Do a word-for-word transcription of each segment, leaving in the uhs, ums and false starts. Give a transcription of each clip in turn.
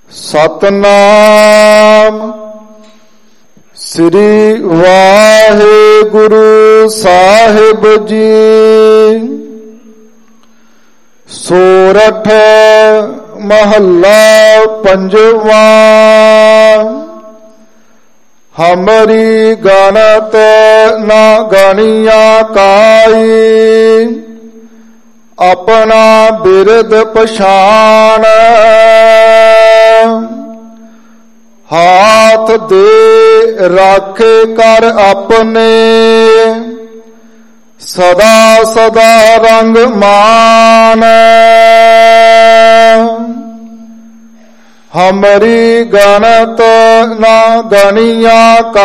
ਸਤਨਾਮ ਸ੍ਰੀ ਵਾਹਿਗੁਰੂ ਸਾਹਿਬ ਜੀ। ਸੋਰਠ ਮਹੱਲਾ ਪੰਜਵਾ। ਹਮਰੀ ਗਣਤ ਨਾ ਗਣੀਆ ਕਾਈ, ਆਪਣਾ ਬਿਰਦ ਪਛਾਣ। ਹਾਥ ਦੇ ਰਾਖੇ ਕਰ ਆਪਣੇ, ਸਦਾ ਸਦਾ ਰੰਗ ਮਾਨ। ਹਮਰੀ ਗਣਤ ਨਾ ਗਣੀਆ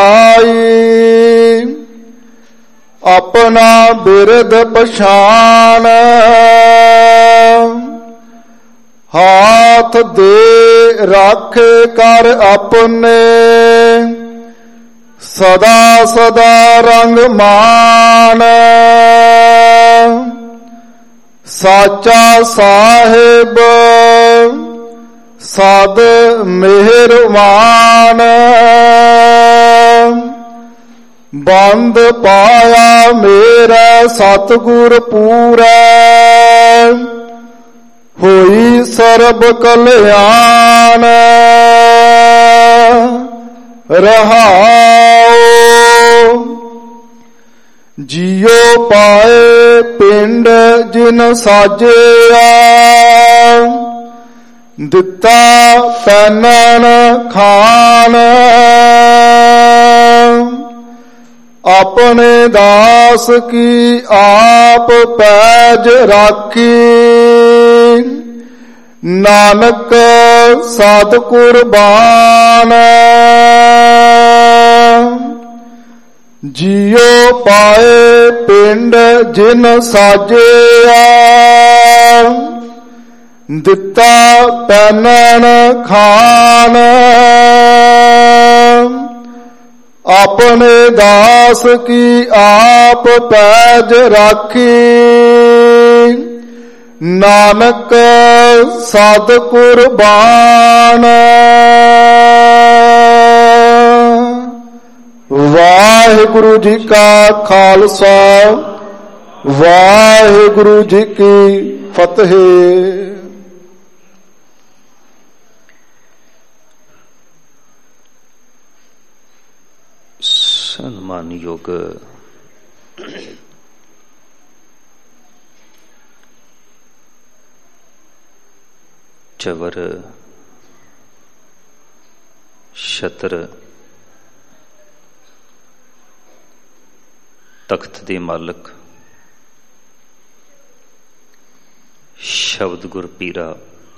ਕਾਈ, ਆਪਣਾ ਬਿਰਦ ਪਛਾਣ। ਹਾਥ ਦੇ ਰਾਖੇ ਕਰ ਆਪਣੇ, ਸਦਾ ਸਦਾ ਰੰਗ ਮਾਨ। ਸਾਚਾ ਸਾਹਿਬ ਸਦ ਮਿਹਰਬਾਨ, ਬੰਦ ਪਾਇਆ ਮੇਰਾ ਸਤਿਗੁਰ ਪੂਰਾ। ਹੋਈ ਸਰਬ ਕਲਿਆਣ। ਰਹਾਉ ਜੀਉ ਪਾਏ ਪਿੰਡ ਜਿਨ ਸਾਜਿਆ, ਦਿੱਤਾ ਪਹਿਨਣ ਖਾਨ। ਆਪਣੇ ਦਾਸ ਕੀ ਆਪ ਪੈਜ ਰਾਖੀ, ਨਾਨਕ ਸਤ ਕੁਰਬਾਨ। ਜੀਉ ਪਾਏ ਪਿੰਡ ਜਿਨ ਸਾਜਿਆ, ਦਿੱਤਾ ਪਹਿਨਣ ਖਾਨ। ਆਪਣੇ ਦਾਸ ਕੀ ਆਪ ਪੈਜ ਰਾਖੀ, ਨਾਨਕ ਸਤ ਕੁਰਬਾਨ। ਵਾਹਿਗੁਰੂ ਜੀ ਕਾ ਖਾਲਸਾ, ਵਾਹਿਗੁਰੂ ਜੀ ਕੀ ਫਤਿਹ। ਸਨਮਾਨਯੋਗ ਚਵਰ ਛਤਰ ਤਖਤ ਦੇ ਮਾਲਕ ਸ਼ਬਦ ਗੁਰ ਪੀਰਾ,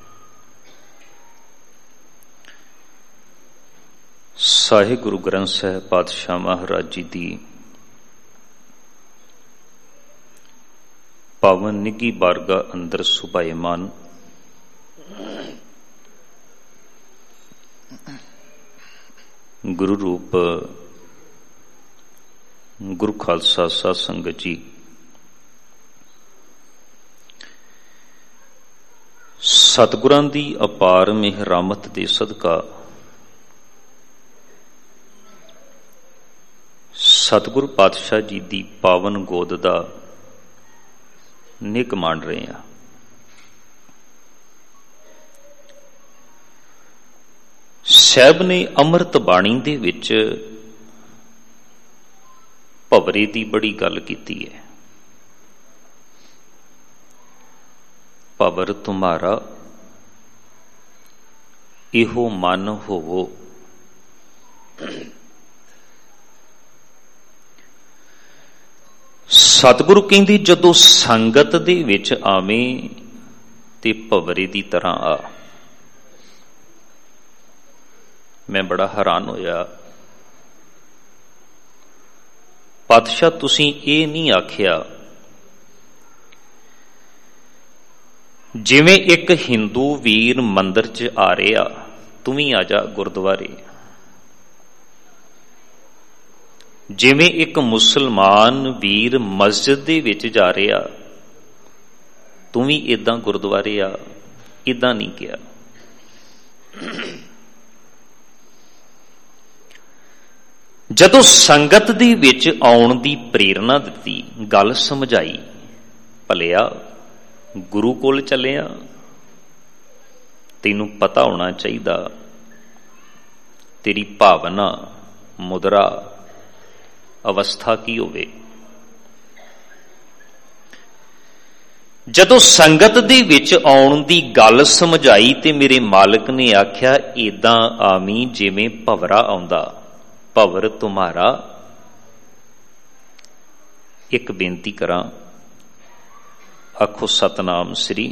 ਸਾਹਿਬ ਗੁਰੂ ਗ੍ਰੰਥ ਸਾਹਿਬ ਪਾਤਸ਼ਾਹ ਮਹਾਰਾਜ ਜੀ ਦੀ ਪਾਵਨ ਨਿੱਘੀ ਬਾਰਗਾਹ ਅੰਦਰ ਸੁਭਾਏਮਾਨ ਗੁਰੂ ਰੂਪ ਗੁਰੂ ਖਾਲਸਾ ਸਾਧ ਸੰਗਤ ਜੀ, ਸਤਿਗੁਰਾਂ ਦੀ ਅਪਾਰ ਮਿਹਰਮਤ ਦੇ ਸਦਕਾ ਸਤਿਗੁਰ ਪਾਤਸ਼ਾਹ ਜੀ ਦੀ ਪਾਵਨ ਗੋਦ ਦਾ ਨਿੱਘ ਮਾਣ ਰਹੇ ਹਾਂ। ਸਾਹਿਬ ਨੇ ਅੰਮ੍ਰਿਤ ਬਾਣੀ ਦੇ ਵਿੱਚ ਭਵਰੇ ਦੀ ਬੜੀ ਗੱਲ ਕੀਤੀ ਹੈ। ਭਵਰ ਤੁਮਾਰਾ ਇਹੋ ਮਨ ਹੋਵੋ। ਸਤਿਗੁਰੂ ਕਹਿੰਦੀ ਜਦੋਂ ਸੰਗਤ ਦੇ ਵਿੱਚ ਆਵੇਂ ਤੇ ਭਵਰੇ ਦੀ ਤਰ੍ਹਾਂ ਆ। ਮੈਂ ਬੜਾ ਹੈਰਾਨ ਹੋਇਆ। ਪਾਤਸ਼ਾਹ ਤੁਸੀਂ ਇਹ ਨਹੀਂ ਆਖਿਆ ਜਿਵੇਂ ਇੱਕ ਹਿੰਦੂ ਵੀਰ ਮੰਦਿਰ 'ਚ ਆ ਰਿਹਾ, ਤੂੰ ਵੀ ਆ ਜਾ ਗੁਰਦੁਆਰੇ। ਜਿਵੇਂ ਇੱਕ ਮੁਸਲਮਾਨ ਵੀਰ ਮਸਜਿਦ ਦੇ ਵਿੱਚ ਜਾ ਰਿਹਾ, ਤੂੰ ਵੀ ਏਦਾਂ ਗੁਰਦੁਆਰੇ ਆ। ਏਦਾਂ ਨਹੀਂ ਕਿਹਾ। ਜਦੋਂ ਸੰਗਤ ਦੇ ਵਿੱਚ ਆਉਣ ਦੀ ਪ੍ਰੇਰਨਾ ਦਿੱਤੀ, ਗੱਲ ਸਮਝਾਈ, ਭਲਿਆ ਗੁਰੂ ਕੋਲ ਚੱਲਿਆ, ਤੈਨੂੰ ਪਤਾ ਹੋਣਾ ਚਾਹੀਦਾ ਤੇਰੀ ਭਾਵਨਾ, ਮੁਦਰਾ, ਅਵਸਥਾ ਕੀ ਹੋਵੇ। ਜਦੋਂ ਸੰਗਤ ਦੇ ਵਿੱਚ ਆਉਣ ਦੀ ਗੱਲ ਸਮਝਾਈ ਤੇ ਮੇਰੇ ਮਾਲਕ ਨੇ ਆਖਿਆ, ਏਦਾਂ ਆਵੀਂ ਜਿਵੇਂ ਭਵਰਾ ਆਉਂਦਾ, ਭਵਰ ਤੁਮਾਰਾ। ਇੱਕ ਬੇਨਤੀ ਕਰਾਂ, ਆਖੋ ਸਤਨਾਮ ਸ੍ਰੀ।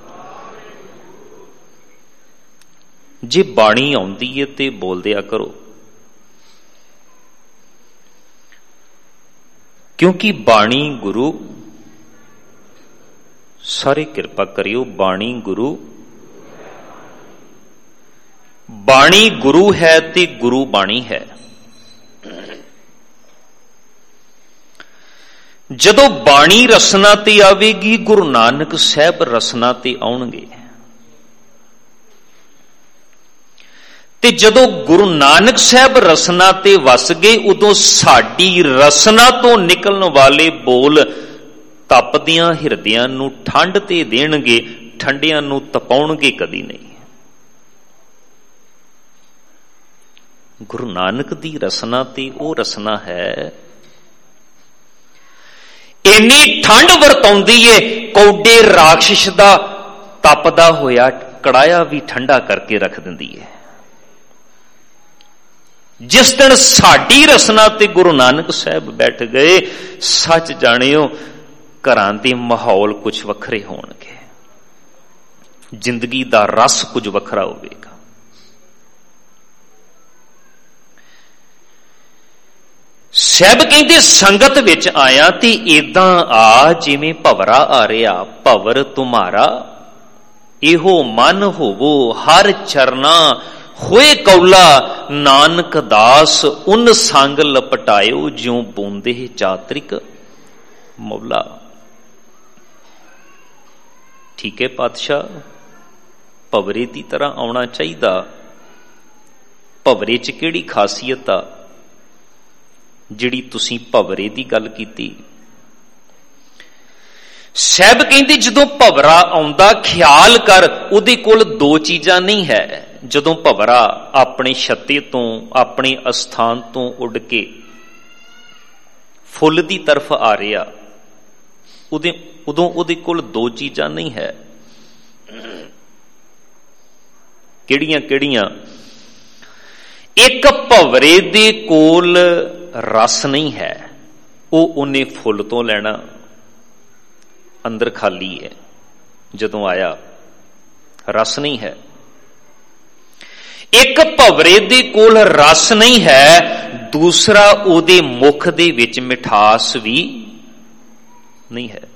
ਜੇ ਬਾਣੀ ਆਉਂਦੀ ਹੈ ਤੇ ਬੋਲਦਿਆ ਕਰੋ, ਕਿਉਂਕਿ ਬਾਣੀ ਗੁਰੂ, ਸਾਰੇ ਕਿਰਪਾ ਕਰਿਓ, ਬਾਣੀ ਗੁਰੂ, ਬਾਣੀ ਗੁਰੂ ਹੈ ਤੇ ਗੁਰੂ ਬਾਣੀ ਹੈ। ਜਦੋਂ ਬਾਣੀ ਰਸਨਾ ਤੇ ਆਵੇਗੀ, ਗੁਰੂ ਨਾਨਕ ਸਾਹਿਬ ਰਸਨਾ ਤੇ ਆਉਣਗੇ, ਤੇ ਜਦੋਂ ਗੁਰੂ ਨਾਨਕ ਸਾਹਿਬ ਰਸਨਾ ਤੇ ਵਸ ਗਏ, ਉਦੋਂ ਸਾਡੀ ਰਸਨਾ ਤੋਂ ਨਿਕਲਣ ਵਾਲੇ ਬੋਲ ਤਪਦਿਆਂ ਹਿਰਦਿਆਂ ਨੂੰ ਠੰਡ ਤੇ ਦੇਣਗੇ, ਠੰਡਿਆਂ ਨੂੰ ਤਪਾਉਣਗੇ ਕਦੀ ਨਹੀਂ। ਗੁਰੂ ਨਾਨਕ ਦੀ ਰਸਨਾ ਤੇ ਉਹ ਰਸਨਾ ਹੈ, ਇੰਨੀ ਠੰਡ ਵਰਤਾਉਂਦੀ ਏ, ਕੌਡੇ ਰਾਖਸ਼ ਦਾ ਤਪਦਾ ਹੋਇਆ ਕੜਾਇਆ ਵੀ ਠੰਡਾ ਕਰਕੇ ਰੱਖ ਦਿੰਦੀ ਹੈ। ਜਿਸ ਦਿਨ ਸਾਡੀ ਰਸਨਾ ਤੇ ਗੁਰੂ ਨਾਨਕ ਸਾਹਿਬ ਬੈਠ ਗਏ, ਸੱਚ ਜਾਣਿਓ ਘਰਾਂ ਦੇ ਮਾਹੌਲ ਕੁਝ ਵੱਖਰੇ ਹੋਣਗੇ, ਜ਼ਿੰਦਗੀ ਦਾ ਰਸ ਕੁਝ ਵੱਖਰਾ ਹੋਵੇਗਾ। ਸਾਹਿਬ ਕਹਿੰਦੇ ਸੰਗਤ ਵਿੱਚ ਆਇਆ ਤੇ ਏਦਾਂ ਆ ਜਿਵੇਂ ਭਵਰਾ ਆ ਰਿਹਾ, ਭਵਰ ਤੁਮਾਰਾ। ਇਹੋ ਮਨ ਹੋਵੋ ਹਰ ਚਰਨਾ, ਹੋਏ ਕੌਲਾ ਨਾਨਕ ਦਾਸ, ਉਨ ਸੰਗ ਲਪਟਾਇਓ ਜਿਉ ਬੂੰਦੇ ਚਾਤਰਿਕ ਮੌਲਾ। ਠੀਕ ਹੈ ਪਾਤਸ਼ਾਹ, ਭਵਰੇ ਦੀ ਤਰ੍ਹਾਂ ਆਉਣਾ ਚਾਹੀਦਾ। ਭਵਰੇ 'ਚ ਕਿਹੜੀ ਖਾਸੀਅਤ ਆ ਜਿਹੜੀ ਤੁਸੀਂ ਭਵਰੇ ਦੀ ਗੱਲ ਕੀਤੀ? ਸਾਹਿਬ ਕਹਿੰਦੇ ਜਦੋਂ ਭਵਰਾ ਆਉਂਦਾ, ਖਿਆਲ ਕਰ ਉਹਦੇ ਕੋਲ ਦੋ ਚੀਜ਼ਾਂ ਨਹੀਂ ਹੈ। ਜਦੋਂ ਭਵਰਾ ਆਪਣੇ ਛੱਤੇ ਤੋਂ, ਆਪਣੇ ਅਸਥਾਨ ਤੋਂ ਉੱਡ ਕੇ ਫੁੱਲ ਦੀ ਤਰਫ ਆ ਰਿਹਾ, ਉਹਦੇ ਉਦੋਂ ਉਹਦੇ ਕੋਲ ਦੋ ਚੀਜ਼ਾਂ ਨਹੀਂ ਹੈ। ਕਿਹੜੀਆਂ ਕਿਹੜੀਆਂ? ਇੱਕ, ਭਵਰੇ ਦੇ ਕੋਲ ਰਸ ਨਹੀਂ ਹੈ, ਉਹ ਉਹਨੇ ਫੁੱਲ ਤੋਂ ਲੈਣਾ, ਅੰਦਰ ਖਾਲੀ ਹੈ। ਜਦੋਂ ਆਇਆ ਰਸ ਨਹੀਂ ਹੈ। ਇੱਕ, ਭਵਰੇ ਦੇ ਕੋਲ ਰਸ ਨਹੀਂ ਹੈ, ਦੂਸਰਾ ਉਹਦੇ ਮੁਖ ਦੇ ਵਿੱਚ ਮਿਠਾਸ ਵੀ ਨਹੀਂ ਹੈ।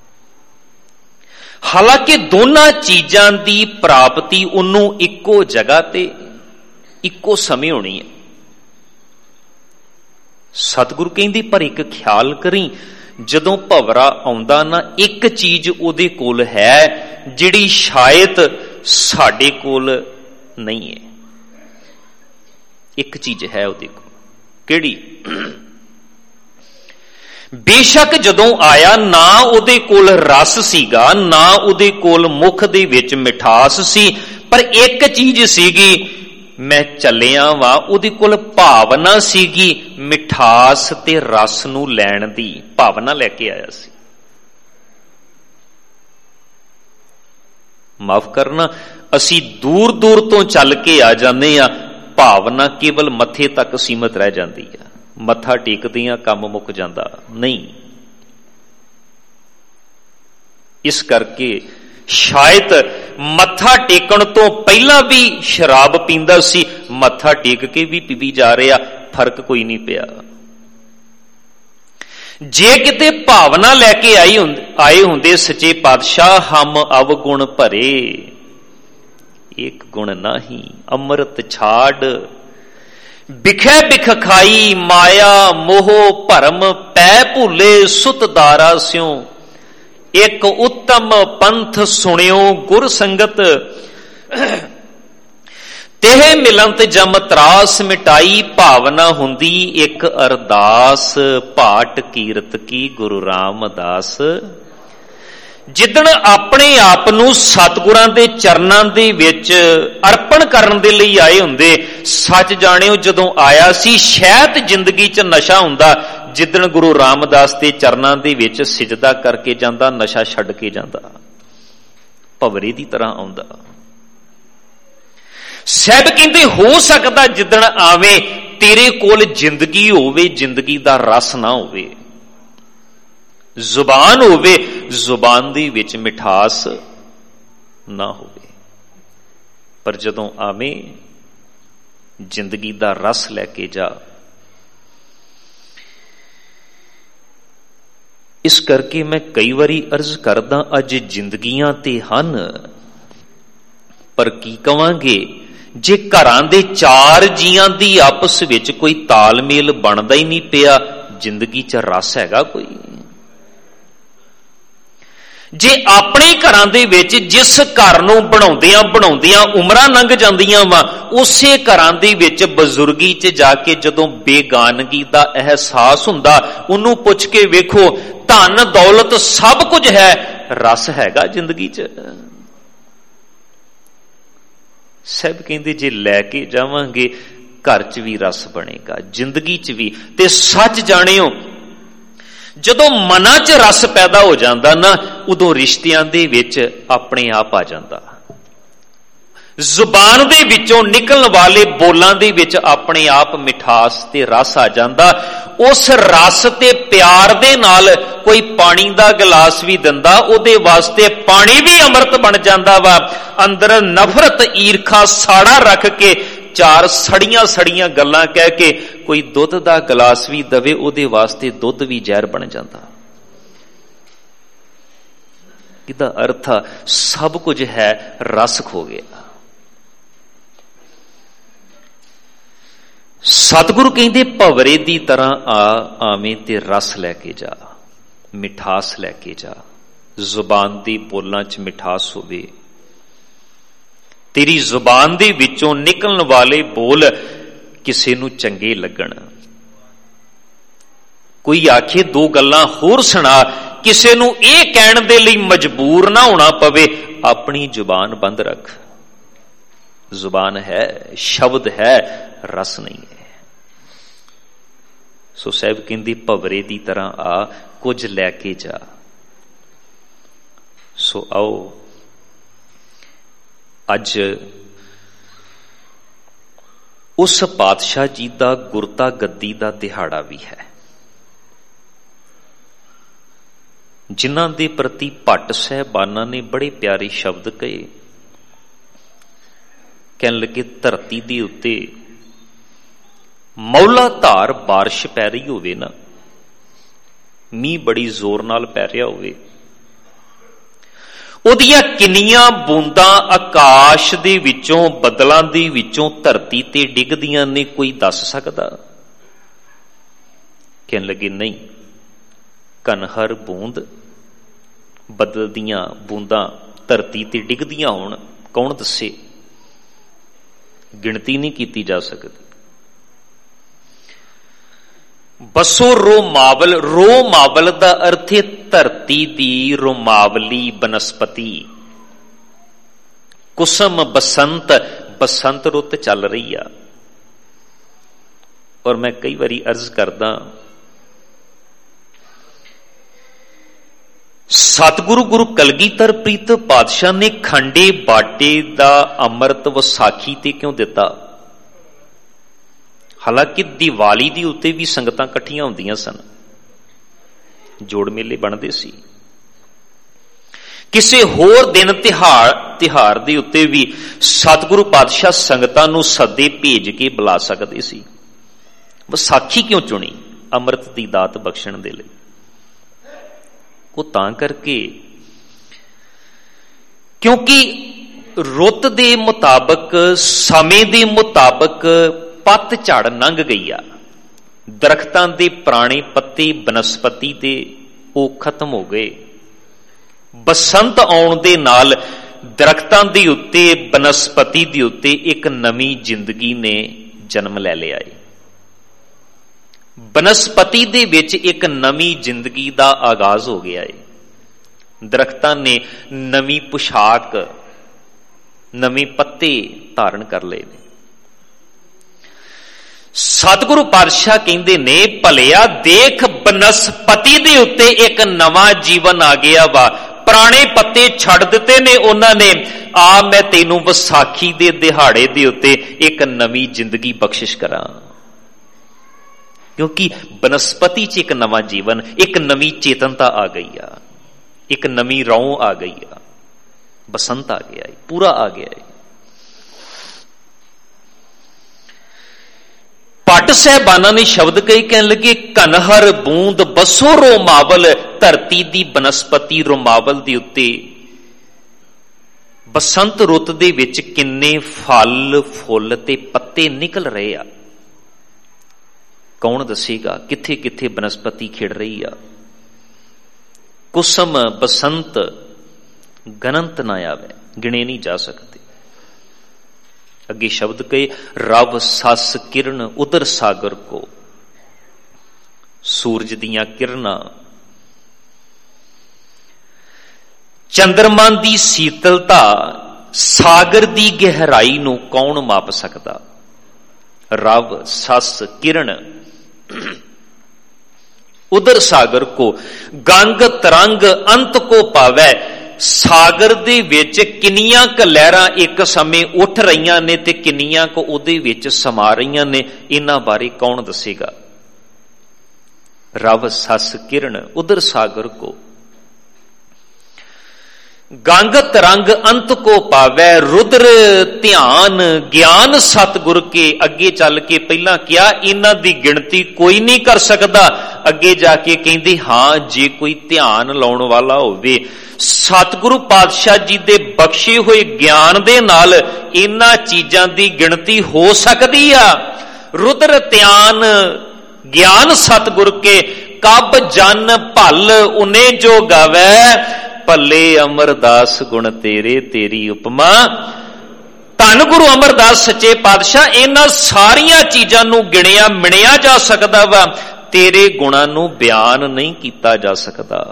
ਹਾਲਾਂਕਿ ਦੋਨਾਂ ਚੀਜ਼ਾਂ ਦੀ ਪ੍ਰਾਪਤੀ ਉਹਨੂੰ ਇੱਕੋ ਜਗ੍ਹਾ ਤੇ ਇੱਕੋ ਸਮੇਂ ਹੋਣੀ ਹੈ। ਸਤਿਗੁਰੂ ਕਹਿੰਦੀ ਪਰ ਇੱਕ ਖਿਆਲ ਕਰੀ, ਜਦੋਂ ਭਵਰਾ ਆਉਂਦਾ ਨਾ, ਇੱਕ ਚੀਜ਼ ਉਹਦੇ ਕੋਲ ਹੈ ਜਿਹੜੀ ਸ਼ਾਇਦ ਸਾਡੇ ਕੋਲ ਨਹੀਂ ਹੈ। ਇੱਕ ਚੀਜ਼ ਹੈ ਉਹਦੇ ਕੋਲ, ਕਿਹੜੀ? ਬੇਸ਼ੱਕ ਜਦੋਂ ਆਇਆ ਨਾ ਉਹਦੇ ਕੋਲ ਰਸ ਸੀਗਾ, ਨਾ ਉਹਦੇ ਕੋਲ ਮੁਖ ਦੇ ਵਿੱਚ ਮਿਠਾਸ ਸੀ, ਪਰ ਇੱਕ ਚੀਜ਼ ਸੀਗੀ, ਮੈਂ ਚੱਲਿਆ ਵਾਂ, ਉਹਦੇ ਕੋਲ ਭਾਵਨਾ ਸੀਗੀ, ਮਿਠਾਸ ਤੇ ਰਸ ਨੂੰ ਲੈਣ ਦੀ ਭਾਵਨਾ ਲੈ ਕੇ ਆਇਆ ਸੀ। ਮਾਫ ਕਰਨਾ, ਅਸੀਂ ਦੂਰ ਦੂਰ ਤੋਂ ਚੱਲ ਕੇ ਆ ਜਾਂਦੇ ਆ, ਭਾਵਨਾ ਕੇਵਲ ਮੱਥੇ ਤੱਕ ਸੀਮਤ ਰਹਿ ਜਾਂਦੀ ਆ, ਮੱਥਾ ਟੇਕਦਿਆਂ ਕੰਮ ਮੁੱਕ ਜਾਂਦਾ ਨਹੀਂ। ਇਸ ਕਰਕੇ ਸ਼ਾਇਦ ਮੱਥਾ ਟੇਕਣ ਤੋਂ ਪਹਿਲਾਂ ਵੀ ਸ਼ਰਾਬ ਪੀਂਦਾ ਸੀ, ਮੱਥਾ ਟੇਕ ਕੇ ਵੀ ਪੀਵੀ ਜਾ ਰਿਹਾ, ਫਰਕ ਕੋਈ ਨਹੀਂ ਪਿਆ। ਜੇ ਕਿਤੇ ਭਾਵਨਾ ਲੈ ਕੇ ਆਈ ਆਏ ਹੁੰਦੇ ਸੱਚੇ ਪਾਤਸ਼ਾਹ, ਹਮ ਅਵਗੁਣ ਭਰੇ ਇੱਕ ਗੁਣ ਨਾਹੀ, ਅੰਮ੍ਰਿਤ ਛਾੜ ਬਿਖੈ ਬਿਖ ਖਾਈ, ਮਾਇਆ ਮੋਹ ਭਰਮ ਪੈ ਭੁੱਲੇ, ਸੁਤ ਦਾਰਾ ਸਿਉ ਇੱਕ ਉੱਤਮ ਪੰਥ ਸੁਣਿਓ ਗੁਰ ਸੰਗਤ। तेह मिलंत जम त्रास मिटाई भावना हुंदी एक अरदास भाट कीरत की गुरु रामदास। जिदण अपने आप नूं सतगुरां दे चरनां दे विच अर्पण करन दे लई आए हुंदे, सच जाणिओ जदों आया सी शायद जिंदगी च नशा हुंदा, जिदण गुरु रामदास दे चरनां दे विच सिजदा करके जांदा, नशा छड्ड के जांदा, भवरे दी तरह आउंदा। साहब कहते हो सकता जिदण आवे तेरे कोल जिंदगी होवे, जिंदगी दा रस ना होवे, जुबान होवे, जुबान दी विच मिठास ना होवे, पर जदों आवे जिंदगी दा रस लैके जा। इस करके मैं कई बारी अर्ज करदा, अज जिंदगियां ते हन, पर की कवांगे जे घरां दे चार जियां दी आपस विच कोई तालमेल बनदा ही नहीं पिया, जिंदगी च रस हैगा कोई? जे अपने घरां दे विच जिस घर नूं बनाउंदियां बनाउंदियां उमरां लंघ जांदियां वा, उसे घरां दे विच बजुर्गी च जाके जदों बेगानगी दा एहसास हुंदा, उहनूं पुछ के वेखो, धन दौलत सब कुछ है, रस हैगा जिंदगी च? सब कहते जे लैके जावांगे घर च भी रस बनेगा, जिंदगी च भी। ते सच जाणिओ जदों मनां च रस पैदा हो जांदा ना, उदों रिश्तियां दे विच अपने आप आ जांदा। जुबान दे विचों निकलण वाले बोलां दे विच अपने आप मिठास ते रस आ जांदा। उस रस ते प्यार दे नाल कोई पानी दा गिलास भी दिंदा, उहदे वास्ते पानी भी अमृत बन जांदा वा। अंदर नफरत ईरखा साड़ा रख के चार सड़ियां सड़ियां गल्लां कह के कोई दुध दा गिलास भी दवे, उहदे वास्ते दुध भी जहर बन जांदा। इहदा अर्थ सब कुछ है, रस खो गया। सतगुरु कहते भवरे दी तरह आ आवें ते रस लैके जा, मिठास लैके जा। जुबान दी बोलां च मिठास होवे, तेरी जुबान दे विचों निकलण वाले बोल किसे नूं चंगे लगण। कोई आखे दो गल्लां होर सुणा, किसे नूं इह कहण दे लई मजबूर ना होना पवे, अपनी जुबान बंद रख। जुबान है, शब्द है, रस नहीं है। सो साहब कहंदी भवरे दी तरह आ, कुछ लैके जा। सो आओ अज उस पातशाह जी का गुरता गद्दी का दिहाड़ा भी है, जिन्हां दे प्रति भट्ट साहबाना ने बड़े प्यारे शब्द कहे। कहन लगे धरती दे उत्ते मौला धार बारिश पै रही होवे ना, मींह बड़ी जोर नाल पै रहा होवे, उहदियां किन्नियां बूंदां आकाश दे विचों बदलां दे विचों धरती ते डिगदियां ने, कोई दस सकदा? कहन लगे नहीं, कनहर बूंद बदल दियां बूंदां धरती ते डिगदियां होण, कौन दसे? गिणती नहीं की जा सकती। बसो रोमावल, रोमावल का अर्थ है धरती दी रोमावली बनस्पति। कुसम बसंत, बसंत रुत चल रही है। और मैं कई बारी अर्ज करदा, सतगुरु गुरु कलगीधर प्रीत पातशाह ने खंडे बाटे दा अमृत विसाखी ते क्यों दिता? हालांकि दिवाली दी उत्ते भी संगतां इकट्ठियां होंदियां सन, जोड़ मेले बनते सी, किसी होर दिन तिहार तिहार दे उत्ते भी सतगुरु पातशाह संगतां नूं सदे भेज के बुला सकते सी। विसाखी क्यों चुनी? अमृत दी दात बख्शण दे लई। वो तां करके क्योंकि रुत दे मुताबक, समय दे मुताबक पत झड़ लंघ गई आ, दरख्तां दे पुराने पत्ते बनस्पति दे वो खत्म हो गए। बसंत आउण दे नाल ਦਰਖਤਾਂ ਦੇ ਉੱਤੇ, ਬਨਸਪਤੀ ਦੇ ਉੱਤੇ ਇੱਕ ਨਵੀਂ ਜ਼ਿੰਦਗੀ ਨੇ ਜਨਮ ਲੈ ਲਿਆ ਹੈ। ਬਨਸਪਤੀ ਦੇ ਵਿੱਚ ਇੱਕ ਨਵੀਂ ਜ਼ਿੰਦਗੀ ਦਾ ਆਗਾਜ਼ ਹੋ ਗਿਆ ਹੈ। ਦਰਖਤਾਂ ਨੇ ਨਵੀਂ ਪੁਸ਼ਾਕ, ਨਵੇਂ ਪੱਤੇ ਧਾਰਨ ਕਰ ਲਏ ਨੇ। ਸਤਿਗੁਰੂ ਪਾਤਸ਼ਾਹ ਕਹਿੰਦੇ ਨੇ, ਭਲਿਆ ਦੇਖ ਬਨਸਪਤੀ ਦੇ ਉੱਤੇ ਇੱਕ ਨਵਾਂ ਜੀਵਨ ਆ ਗਿਆ ਵਾ। ਪੁਰਾਣੇ ਪੱਤੇ ਛੱਡ ਦਿੱਤੇ ਨੇ ਉਹਨਾਂ ਨੇ। ਆ ਮੈਂ ਤੈਨੂੰ ਵਿਸਾਖੀ ਦੇ ਦਿਹਾੜੇ ਦੇ ਉੱਤੇ ਇੱਕ ਨਵੀਂ ਜ਼ਿੰਦਗੀ ਬਖਸ਼ਿਸ਼ ਕਰਾਂ। ਕਿਉਂਕਿ ਬਨਸਪਤੀ 'ਚ ਇੱਕ ਨਵਾਂ ਜੀਵਨ, ਇੱਕ ਨਵੀਂ ਚੇਤਨਤਾ ਆ ਗਈ ਆ, ਇੱਕ ਨਵੀਂ ਰੌਂ ਆ ਗਈ ਆ, ਬਸੰਤ ਆ ਗਿਆ ਹੈ, ਪੂਰਾ ਆ ਗਿਆ ਹੈ। ਭੱਟ ਸਾਹਿਬਾਨਾਂ ਨੇ ਸ਼ਬਦ ਕਈ ਕਹਿਣ ਲੱਗੇ, ਕਨਹਰ ਬੂੰਦ ਬਸੋ ਰੋਮਾਵਲ। ਧਰਤੀ ਦੀ ਬਨਸਪਤੀ ਰੋਮਾਵਲ ਦੇ ਉੱਤੇ ਬਸੰਤ ਰੁੱਤ ਦੇ ਵਿੱਚ ਕਿੰਨੇ ਫਲ, ਫੁੱਲ ਤੇ ਪੱਤੇ ਨਿਕਲ ਰਹੇ ਆ। ਕੌਣ ਦੱਸੇਗਾ ਕਿੱਥੇ ਕਿੱਥੇ ਬਨਸਪਤੀ ਖਿੜ ਰਹੀ ਆ। ਕੁਸਮ ਬਸੰਤ ਗਨੰਤ ਨਾ ਆਵੇ, ਗਿਣੇ ਨਹੀਂ ਜਾ ਸਕਦੇ। ਅੱਗੇ ਸ਼ਬਦ ਕਹੇ, ਰਵ ਸਸ ਕਿਰਨ ਉਦਰ ਸਾਗਰ ਕੋ। ਸੂਰਜ ਦੀਆਂ ਕਿਰਨਾਂ, ਚੰਦਰਮਾ ਦੀ ਸੀਤਲਤਾ, ਸਾਗਰ ਦੀ ਗਹਿਰਾਈ ਨੂੰ ਕੌਣ ਮਾਪ ਸਕਦਾ। ਰਵ ਸਸ ਕਿਰਨ ਉਦਰ ਸਾਗਰ ਕੋ, ਗੰਗ ਤਰੰਗ ਅੰਤ ਕੋ ਪਾਵੈ। ਸਾਗਰ ਦੇ ਵਿੱਚ ਕਿੰਨੀਆਂ ਕੁ ਲਹਿਰਾਂ ਇੱਕ ਸਮੇਂ ਉੱਠ ਰਹੀਆਂ ਨੇ ਤੇ ਕਿੰਨੀਆਂ ਕੁ ਉਹਦੇ ਵਿੱਚ ਸਮਾ ਰਹੀਆਂ ਨੇ, ਇਹਨਾਂ ਬਾਰੇ ਕੌਣ ਦੱਸੇਗਾ। ਰਵ ਸਸ ਕਿਰਨ ਉਦਰ ਸਾਗਰ ਕੋ, ਗੰਗ ਤਰੰਗ ਅੰਤ ਕੋ ਪਾਵੈ। ਰੁਦਰ ਧਿਆਨ ਗਿਆਨ ਸਤਿਗੁਰ ਕੇ। ਅੱਗੇ ਚੱਲ ਕੇ ਪਹਿਲਾਂ ਕਿਹਾ ਇਹਨਾਂ ਦੀ ਗਿਣਤੀ ਕੋਈ ਨਹੀਂ ਕਰ ਸਕਦਾ। ਅੱਗੇ ਜਾ ਕੇ ਕਹਿੰਦੇ, ਹਾਂ ਜੇ ਕੋਈ ਧਿਆਨ ਲਾਉਣ ਵਾਲਾ ਹੋਵੇ, ਸਤਿਗੁਰੂ ਪਾਤਸ਼ਾਹ ਜੀ ਦੇ ਬਖਸ਼ੇ ਹੋਏ ਗਿਆਨ ਦੇ ਨਾਲ ਇਹਨਾਂ ਚੀਜ਼ਾਂ ਦੀ ਗਿਣਤੀ ਹੋ ਸਕਦੀ ਆ। ਰੁਦਰ ਧਿਆਨ ਗਿਆਨ ਸਤਿਗੁਰ ਕੇ, ਕਬ ਜਨ ਭਲ ਉਨੇ ਜੋ ਗਾਵੈ। ਭੱਲੇ ਅਮਰਦਾਸ ਗੁਣ ਤੇਰੇ, ਤੇਰੀ ਉਪਮਾ। ਧੰਨ ਗੁਰੂ ਅਮਰਦਾਸ ਸੱਚੇ ਪਾਤਸ਼ਾਹ, ਇਹਨਾਂ ਸਾਰੀਆਂ ਚੀਜ਼ਾਂ ਨੂੰ ਗਿਣਿਆ ਮਿਣਿਆ ਜਾ ਸਕਦਾ ਵਾ, ਤੇਰੇ ਗੁਣਾਂ ਨੂੰ ਬਿਆਨ ਨਹੀਂ ਕੀਤਾ ਜਾ ਸਕਦਾ।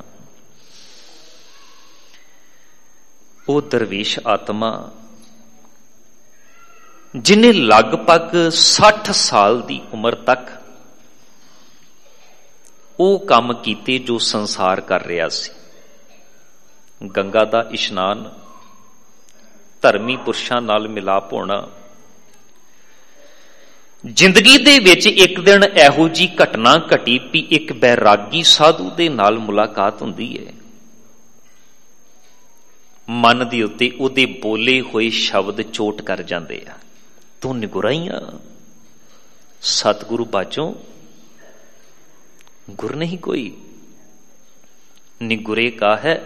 ਉਹ ਦਰਵੇਸ਼ ਆਤਮਾ ਜਿਨੇ ਲਗਭਗ ਸੱਠ ਸਾਲ ਦੀ ਉਮਰ ਤੱਕ ਉਹ ਕੰਮ ਕੀਤੇ ਜੋ ਸੰਸਾਰ ਕਰ ਰਿਹਾ ਸੀ। ਗੰਗਾ ਦਾ ਇਸ਼ਨਾਨ, ਧਰਮੀ ਪੁਰਸ਼ਾਂ ਨਾਲ ਮਿਲਾਪ ਹੋਣਾ। ਜ਼ਿੰਦਗੀ ਦੇ ਵਿੱਚ ਇੱਕ ਦਿਨ ਇਹੋ ਜੀ ਘਟਨਾ ਘਟੀ ਵੀ ਇੱਕ ਬੈਰਾਗੀ ਸਾਧੂ ਦੇ ਨਾਲ ਮੁਲਾਕਾਤ ਹੁੰਦੀ ਹੈ। ਮਨ ਦੇ ਉੱਤੇ ਉਹਦੇ ਬੋਲੇ ਹੋਏ ਸ਼ਬਦ ਚੋਟ ਕਰ ਜਾਂਦੇ ਆ। ਤੂੰ ਨਿਗੁਰਾਈਆਂ ਸਤਿਗੁਰੂ ਬਾਝੋਂ ਗੁਰ ਨਹੀਂ ਕੋਈ, ਨਿਗੁਰੇ ਕਾ ਹੈ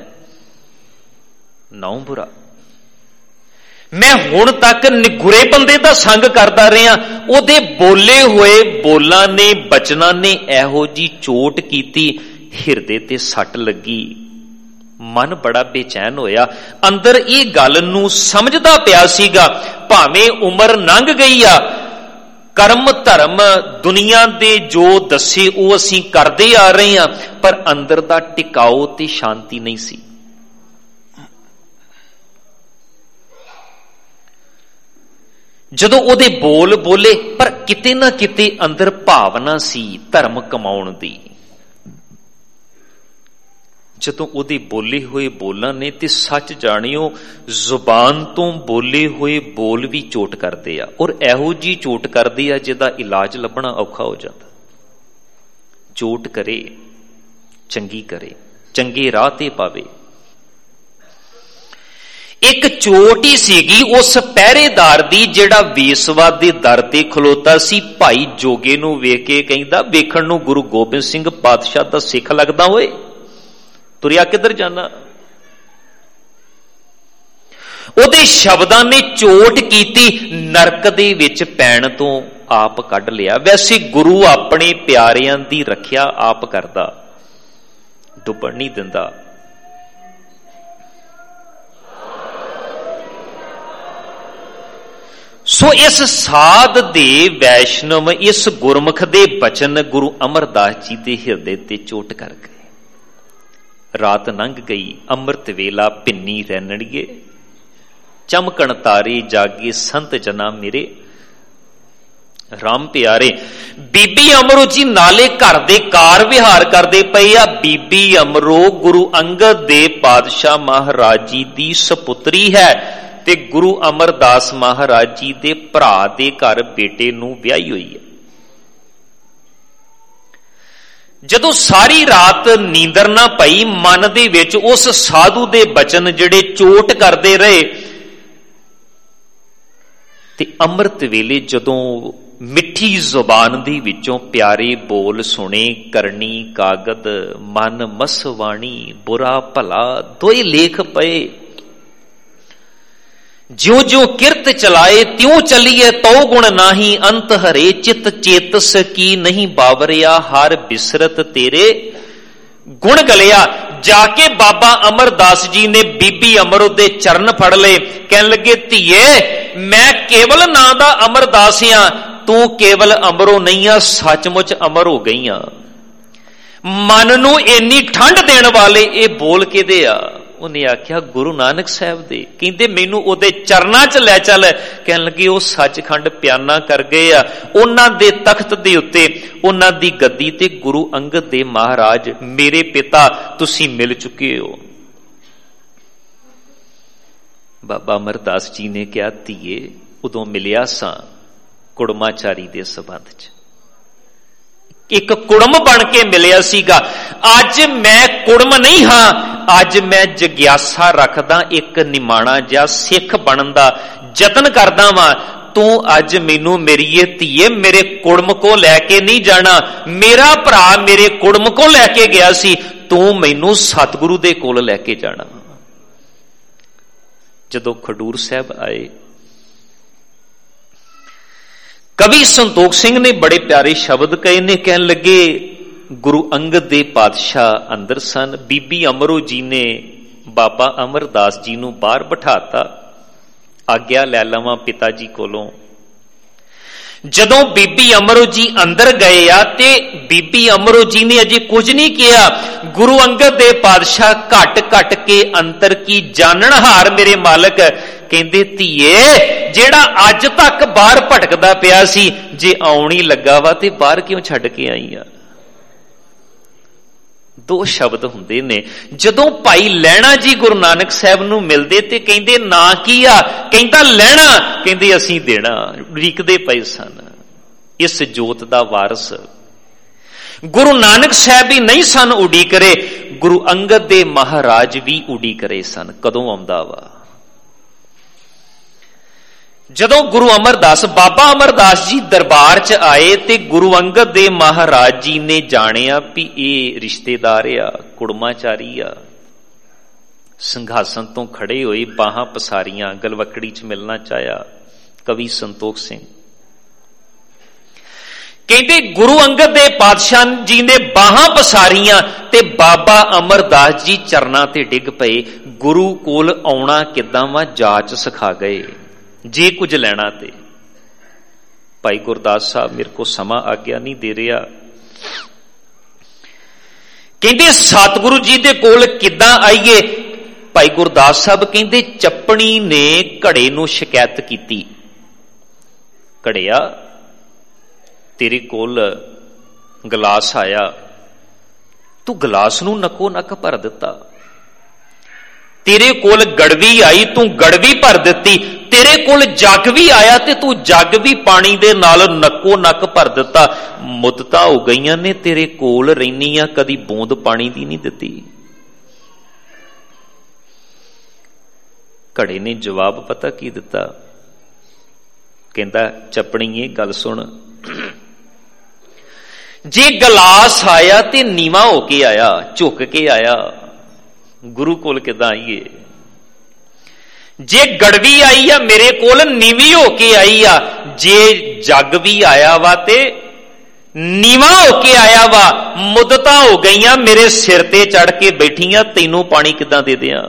ਨਾਉ ਬੁਰਾ। ਮੈਂ ਹੁਣ ਤੱਕ ਨਿਗੁਰੇ ਬੰਦੇ ਦਾ ਸੰਗ ਕਰਦਾ ਰਿਹਾ। ਉਹਦੇ ਬੋਲੇ ਹੋਏ ਬੋਲਾਂ ਨੇ, ਬਚਨਾਂ ਨੇ ਇਹੋ ਜੀ ਚੋਟ ਕੀਤੀ, ਹਿਰਦੇ ਤੇ ਸੱਟ ਲੱਗੀ। ਮਨ ਬੜਾ ਬੇਚੈਨ ਹੋਇਆ। ਅੰਦਰ ਇਹ ਗੱਲ ਨੂੰ ਸਮਝਦਾ ਪਿਆ ਸੀਗਾ, ਭਾਵੇਂ ਉਮਰ ਲੰਘ ਗਈ ਆ, ਕਰਮ ਧਰਮ ਦੁਨੀਆ ਦੇ ਜੋ ਦੱਸੇ ਉਹ ਅਸੀਂ ਕਰਦੇ ਆ ਰਹੇ ਹਾਂ, ਪਰ ਅੰਦਰ ਦਾ ਟਿਕਾਓ ਤੇ ਸ਼ਾਂਤੀ ਨਹੀਂ ਸੀ। ਜਦੋਂ ਉਹਦੇ ਬੋਲ ਬੋਲੇ, ਪਰ ਕਿਤੇ ਨਾ ਕਿਤੇ ਅੰਦਰ ਭਾਵਨਾ ਸੀ ਧਰਮ ਕਮਾਉਣ ਦੀ। ਜਦੋਂ ਉਹਦੇ ਬੋਲੇ ਹੋਏ ਬੋਲਾਂ ਨੇ, ਤੇ ਸੱਚ ਜਾਣਿਓ ਜ਼ੁਬਾਨ ਤੋਂ ਬੋਲੇ ਹੋਏ ਬੋਲ ਵੀ ਚੋਟ ਕਰਦੇ ਆ, ਔਰ ਇਹੋ ਜੀ ਚੋਟ ਕਰਦੇ ਆ ਜਿਹਦਾ ਇਲਾਜ ਲੱਭਣਾ ਔਖਾ ਹੋ ਜਾਂਦਾ। ਚੋਟ ਕਰੇ, ਚੰਗੀ ਕਰੇ, ਚੰਗੇ ਰਾਹ ਤੇ ਪਾਵੇ। ਇੱਕ ਚੋਟ ਹੀ ਸੀਗੀ ਉਸ ਪਹਿਰੇਦਾਰ ਦੀ ਜਿਹੜਾ ਵੇਸਵਾ ਦੇ ਦਰ ਤੇ ਖਲੋਤਾ ਸੀ। ਭਾਈ ਜੋਗੇ ਨੂੰ ਵੇਖ ਕੇ ਕਹਿੰਦਾ, ਵੇਖਣ ਨੂੰ ਗੁਰੂ ਗੋਬਿੰਦ ਸਿੰਘ ਪਾਤਸ਼ਾਹ ਦਾ ਸਿੱਖ ਲੱਗਦਾ ਹੋਏ, ਤੁਰਿਆ ਕਿੱਧਰ ਜਾਣਾ। ਉਹਦੇ ਸ਼ਬਦਾਂ ਨੇ ਚੋਟ ਕੀਤੀ, ਨਰਕ ਦੇ ਵਿੱਚ ਪੈਣ ਤੋਂ ਆਪ ਕੱਢ ਲਿਆ। ਵੈਸੇ ਗੁਰੂ ਆਪਣੇ ਪਿਆਰਿਆਂ ਦੀ ਰੱਖਿਆ ਆਪ ਕਰਦਾ, ਡੁੱਬਣ ਨਹੀਂ ਦਿੰਦਾ। सो इस साध दे वैष्णव इस गुरमुख दे बचन गुरु अमरदास जी दे हिरदे ते चोट कर गए। रात लंघ गई, अमृत वेला भिन्नी रैनड़िए, चमकण तारे जागे संत जना मेरे। राम प्यारे बीबी अमरो जी नाले घर दे कार विहार करते पे आ। बीबी अमरो गुरु अंगद दे पातशाह महाराज जी दी सपुत्री है ते गुरु अमरदास महाराज जी दे भरा दे घर बेटे नूं विआही हुई है। जदों सारी रात नींदर ना पई, मन दे विच उस साधु दे बचन जिहड़े चोट करते रहे ते अमृत वेले जदों मिठी जुबान दी विचों प्यारे बोल सुने, करनी कागद मन मसवाणी बुरा भला दोए लेख पए। ज्यों ज्यों किरत चलाए त्यों चलिए, तौ गुण नाही अंत हरे, चित चेतस की नहीं बावरिया, हार बिसरत तेरे गुण गलिया। जाके बाबा अमरदास जी ने बीबी अमरो दे चरण फड़ ले, कहन लगे धीए मैं केवल नां दा अमरदास हां, तू केवल अमरो नहीं आ, सचमुच अमर हो गई आ। मन नूं इन्नी ठंड देण वाले ये बोल के दे आ। उन्हें आख्या गुरु नानक साहब दे, कहते मैनू ओदे चरना च लै चल। कहन लगे वो सचखंड प्याना कर गए आ। उन्हां दे तख्त दे उत्ते उन्हां दी गद्दी ते गुरु अंगद दे महाराज मेरे पिता तुसी मिल चुके हो। बाबा अमरदास जी ने कहा धीए उदों मिलिया सां कुड़माचारी दे संबंध च, एक कुड़म बन के मिलिया सीगा। अज मैं कुड़म नहीं हां, अज मैं जग्यासा रखदा, एक निमाणा जिहा सिख बनन दा जतन करदा वां। तू अज मैनू मेरी धीए मेरे कुड़म को लैके नहीं जाना, मेरा भरा मेरे कुड़म को लैके गया सी, तू मैनू सतगुरु दे कोल लैके जाना। जदों खडूर साहब आए, कवि संतोख सिंह ने बड़े प्यारे शब्द कहे ने, कहन लगे गुरु अंगद दे पातशाह अंदर सन, बीबी अमरो जी ने बाबा अमरदास जी नूं बाहर बिठाता, आग्या लै लवां पिता जी कोलों। जदों बीबी अमरो जी अंदर गए आ ते बीबी अमरो जी ने अजे कुछ नहीं किया। गुरु अंगद दे पातशाह घट घट के अंतर की जाननहार मेरे मालक, कहंदे धीए जेड़ा अज तक बाहर भटकदा पिया सी, जे आउण ही लगा वा ते बाहर क्यों छड्ड के आई आ। दो शब्द हुंदे ने। जदों भाई लैणा जी गुरु नानक साहब नूं मिलदे ते कहंदे ना की आ, कहंदा लैणा, कहंदे असीं देना, उड़ीकदे पए सन इस जोत दा वारस। गुरु नानक साहब भी नहीं सन उड़ीक रहे, गुरु अंगद दे महाराज भी उड़ीक रहे सन कदों आउंदा वा। जदों गुरु अमरदास बाबा अमरदास जी दरबार च आए ते गुरु अंगद दे महाराज जी ने जानिया भी ये रिश्तेदार आ, कुड़माचारी आ। संघासन तो खड़े होए, बाहां पसारियां, गलवकड़ी च मिलना चाहया। कवि संतोख सिंह कहते गुरु अंगद दे पातशाह जी ने बाहां पसारियां ते बाबा अमरदास जी चरना ते डिग पए। गुरु कोल आउणा किदां वा जाच सिखा गए, जे कुछ लेना ते। भाई गुरदास साहब मेरे को समा आग्या नहीं दे रहा, कहते सतगुरु जी दे कोल किदां आईए। भाई गुरदास साहब कहते चपणी ने घड़े नूं शिकायत की, घड़िया तेरे कोल गिलास आया, तू गिलास नूं नको नक भर दिता। तेरे कोल गड़वी आई, तू गड़वी भर दिती। तेरे कोल जग भी आया ते तू जग भी पानी दे नाल नक्को नक भर दिता। मुद्दतां हो गईयां ने तेरे कोल रहिनी आ, कदी बूंद पानी दी नहीं दिती। घड़े ने जवाब पता की दिता, कहंदा चपणीए गल सुन, जे गिलास आया ते नीवा होके आया, झुक के आया, गुरु कोल किदां आईए। जे गड़वी आई आ मेरे कोल नीवी होके आई आ, जे जग भी आया वा ते नीवा होके आया वा। मुद्दतां हो गईयां मेरे सिर ते चढ़ के बैठियां, तैनूं पानी किदां दे दियां।